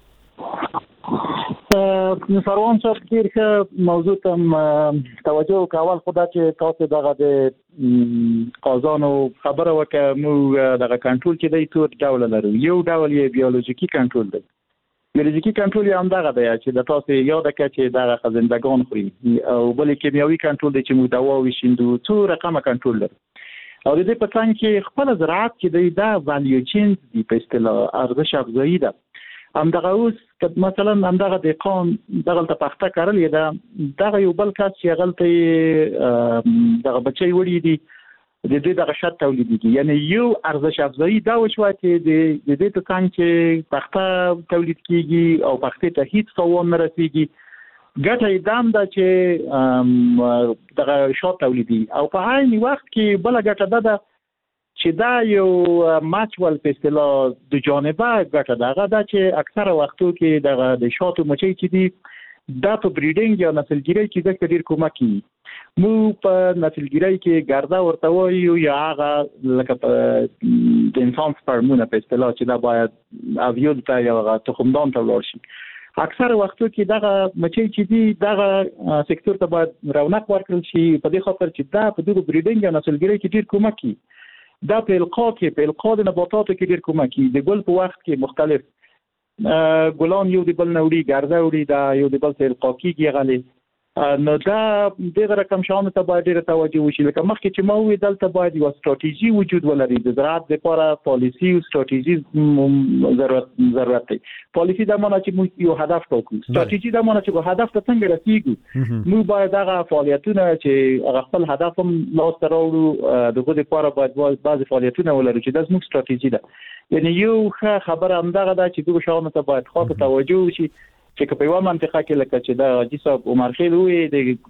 سروان صاحب کې موضوع ته توجه کول خدا چې تاسو دغه د قازانو خبره وکړه مو دغه کنټرول کې د ټول ډول لرو یو ډول یې بیولوژیکی کنټرول دی بیولوژیکی کنټرول یې هم دغه دی چې د تاسو یاد کړئ چې دغه خزندگان خوري او بل کیمیاوي کنټرول دی چې موږ دوا وشیندو څو رقمه کنټرول لرو او د دې په څنګ کې خپل زراعت کې دا ویلیو چین دی په اصطلاح ارزش افزایی ده هم دغه اوس مثلا هم دغه د قان دغه ته پخته کړل دا دغه یو بل کس چې غلطي دغه بچي وړي دي د دې دغه شت تولیديږي یعنی یو ارزش افزایی دا وشو چې د دې په څنګه چې پخته تولید کیږي او پخته ته هیڅ څوون نه رسیږي ګټه دام دا چې دغه شت تولیدي او په عین وخت کې بل ګټه ده چې دا یو ماچول په اصطلاح د جانبه ګټه ده دا چې اکثره وختو کې دغه د شاتو مچي چې دي دا په بریډینګ یا نسلګیری کې د ډیر کومک کوي مو په نسلګیری کې ګرځا ورته وایو یا هغه لکه د انسان سپرمونه په اصطلاح چې دا باید اویول ته یا تخمدان ته ورشي اکثر وختو کې دغه مچي چې دي دغه سکتور ته باید رونق ورکړل شي په دې خاطر چې دا په دغه بریډینګ یا نسلګیری کې ډیر کومک کوي دا په القا کې په القا د نباتاتو کې ډیر کومک کوي د ګل په وخت کې مختلف ګلان یو د بل نوړي ګرځا وړي دا یو د بل سره القا کېږي غلي نو دا دغه رقم شاونه ته باید ډیره توجه وشي لکه مخکې چې ما وی دلته باید یو ستراتیژي وجود ولري د زراعت لپاره پالیسی او ستراتیژي ضرورت ضرورت دی پالیسی د معنی چې موږ یو هدف ټاکو ستراتیژي د معنی چې هدف ته څنګه رسیږو موږ باید هغه فعالیتونه چې هغه خپل هدف هم لاس ته راوړو دغه لپاره باید بعض فعالیتونه ولرو چې د زموږ ستراتیژي ده یعنی یو خبره هم دغه ده چې دغه شاونه ته باید خاصه توجه وشي چې په یو منطقه کې لکه چې د حاجی صاحب عمرخیل وی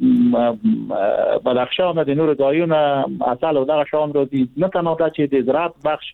د بدخشان د نور ځایونه اصل او دغه شان راځي نه تنها دا چې د زراعت بخش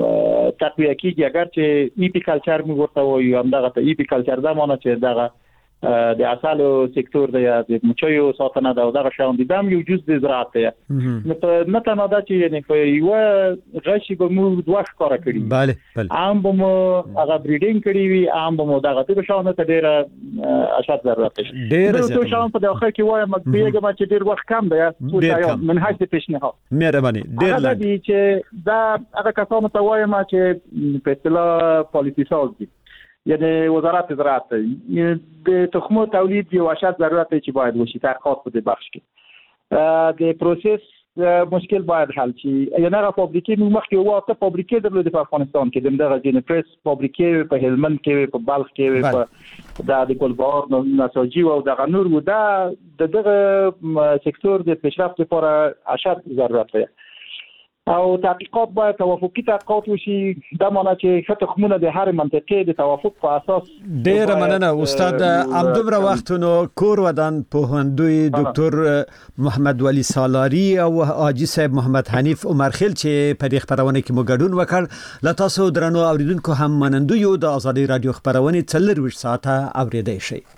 تقویه کیږي اگر چې ایپی کلچر موږ ورته وایو هم دغه ته ایپی کلچر دا معنی چې دغه د اصالو سکتور د مچیو ساتنه د دغه شاوند د دم یو جز د زراعت دی نو په متنه دا چې یعنی په یو غشي به مو دوه ښکارا کړی bale bale عام به مو هغه بریډینګ کړی وي عام به مو دغه د شاوند ته ډیره اشد ضرورت شي ډیره د شاوند په داخل کې وای مګبیګه ما چې ډیر وخت کم دی او من هڅه پیشنهاد مهرباني ډیر دا دي چې دا هغه کسانو ته وایم چې په اصطلاح پالیسی ساز دي یعنی وزارت زراعت د تخمو تولید یو اشد ضرورت چې باید وشي تحقیقات په دې بخش کې د پروسس مشکل باید حل شي یعنی هغه فابریکې موږ مخکې واته فابریکې درلودې په افغانستان کې دغه جنپرس فابریکې په هلمند کې په بلخ کې په د ګلبهار نساجي او دغه نور و دا دغه سکتور د پیشرفت لپاره اشد ضرورت دی او تحقیقات باید توافقی تحقیقات وشي دا معنی چې ښه تخمونه د هر منطقې د توافق په اساس ډیر مننه استاد امدومره وختونو کور ودان پوهندوی ډاکټر محمد ولی سالاری او حاجی صاحب محمد حنیف عمرخیل چې په دې خبرونه کې مو ګډون وکړ لا تاسو درنو اوریدونکو هم منندوی د ازادي رادیو خبرونه څلور ساعته اوریدئ شئ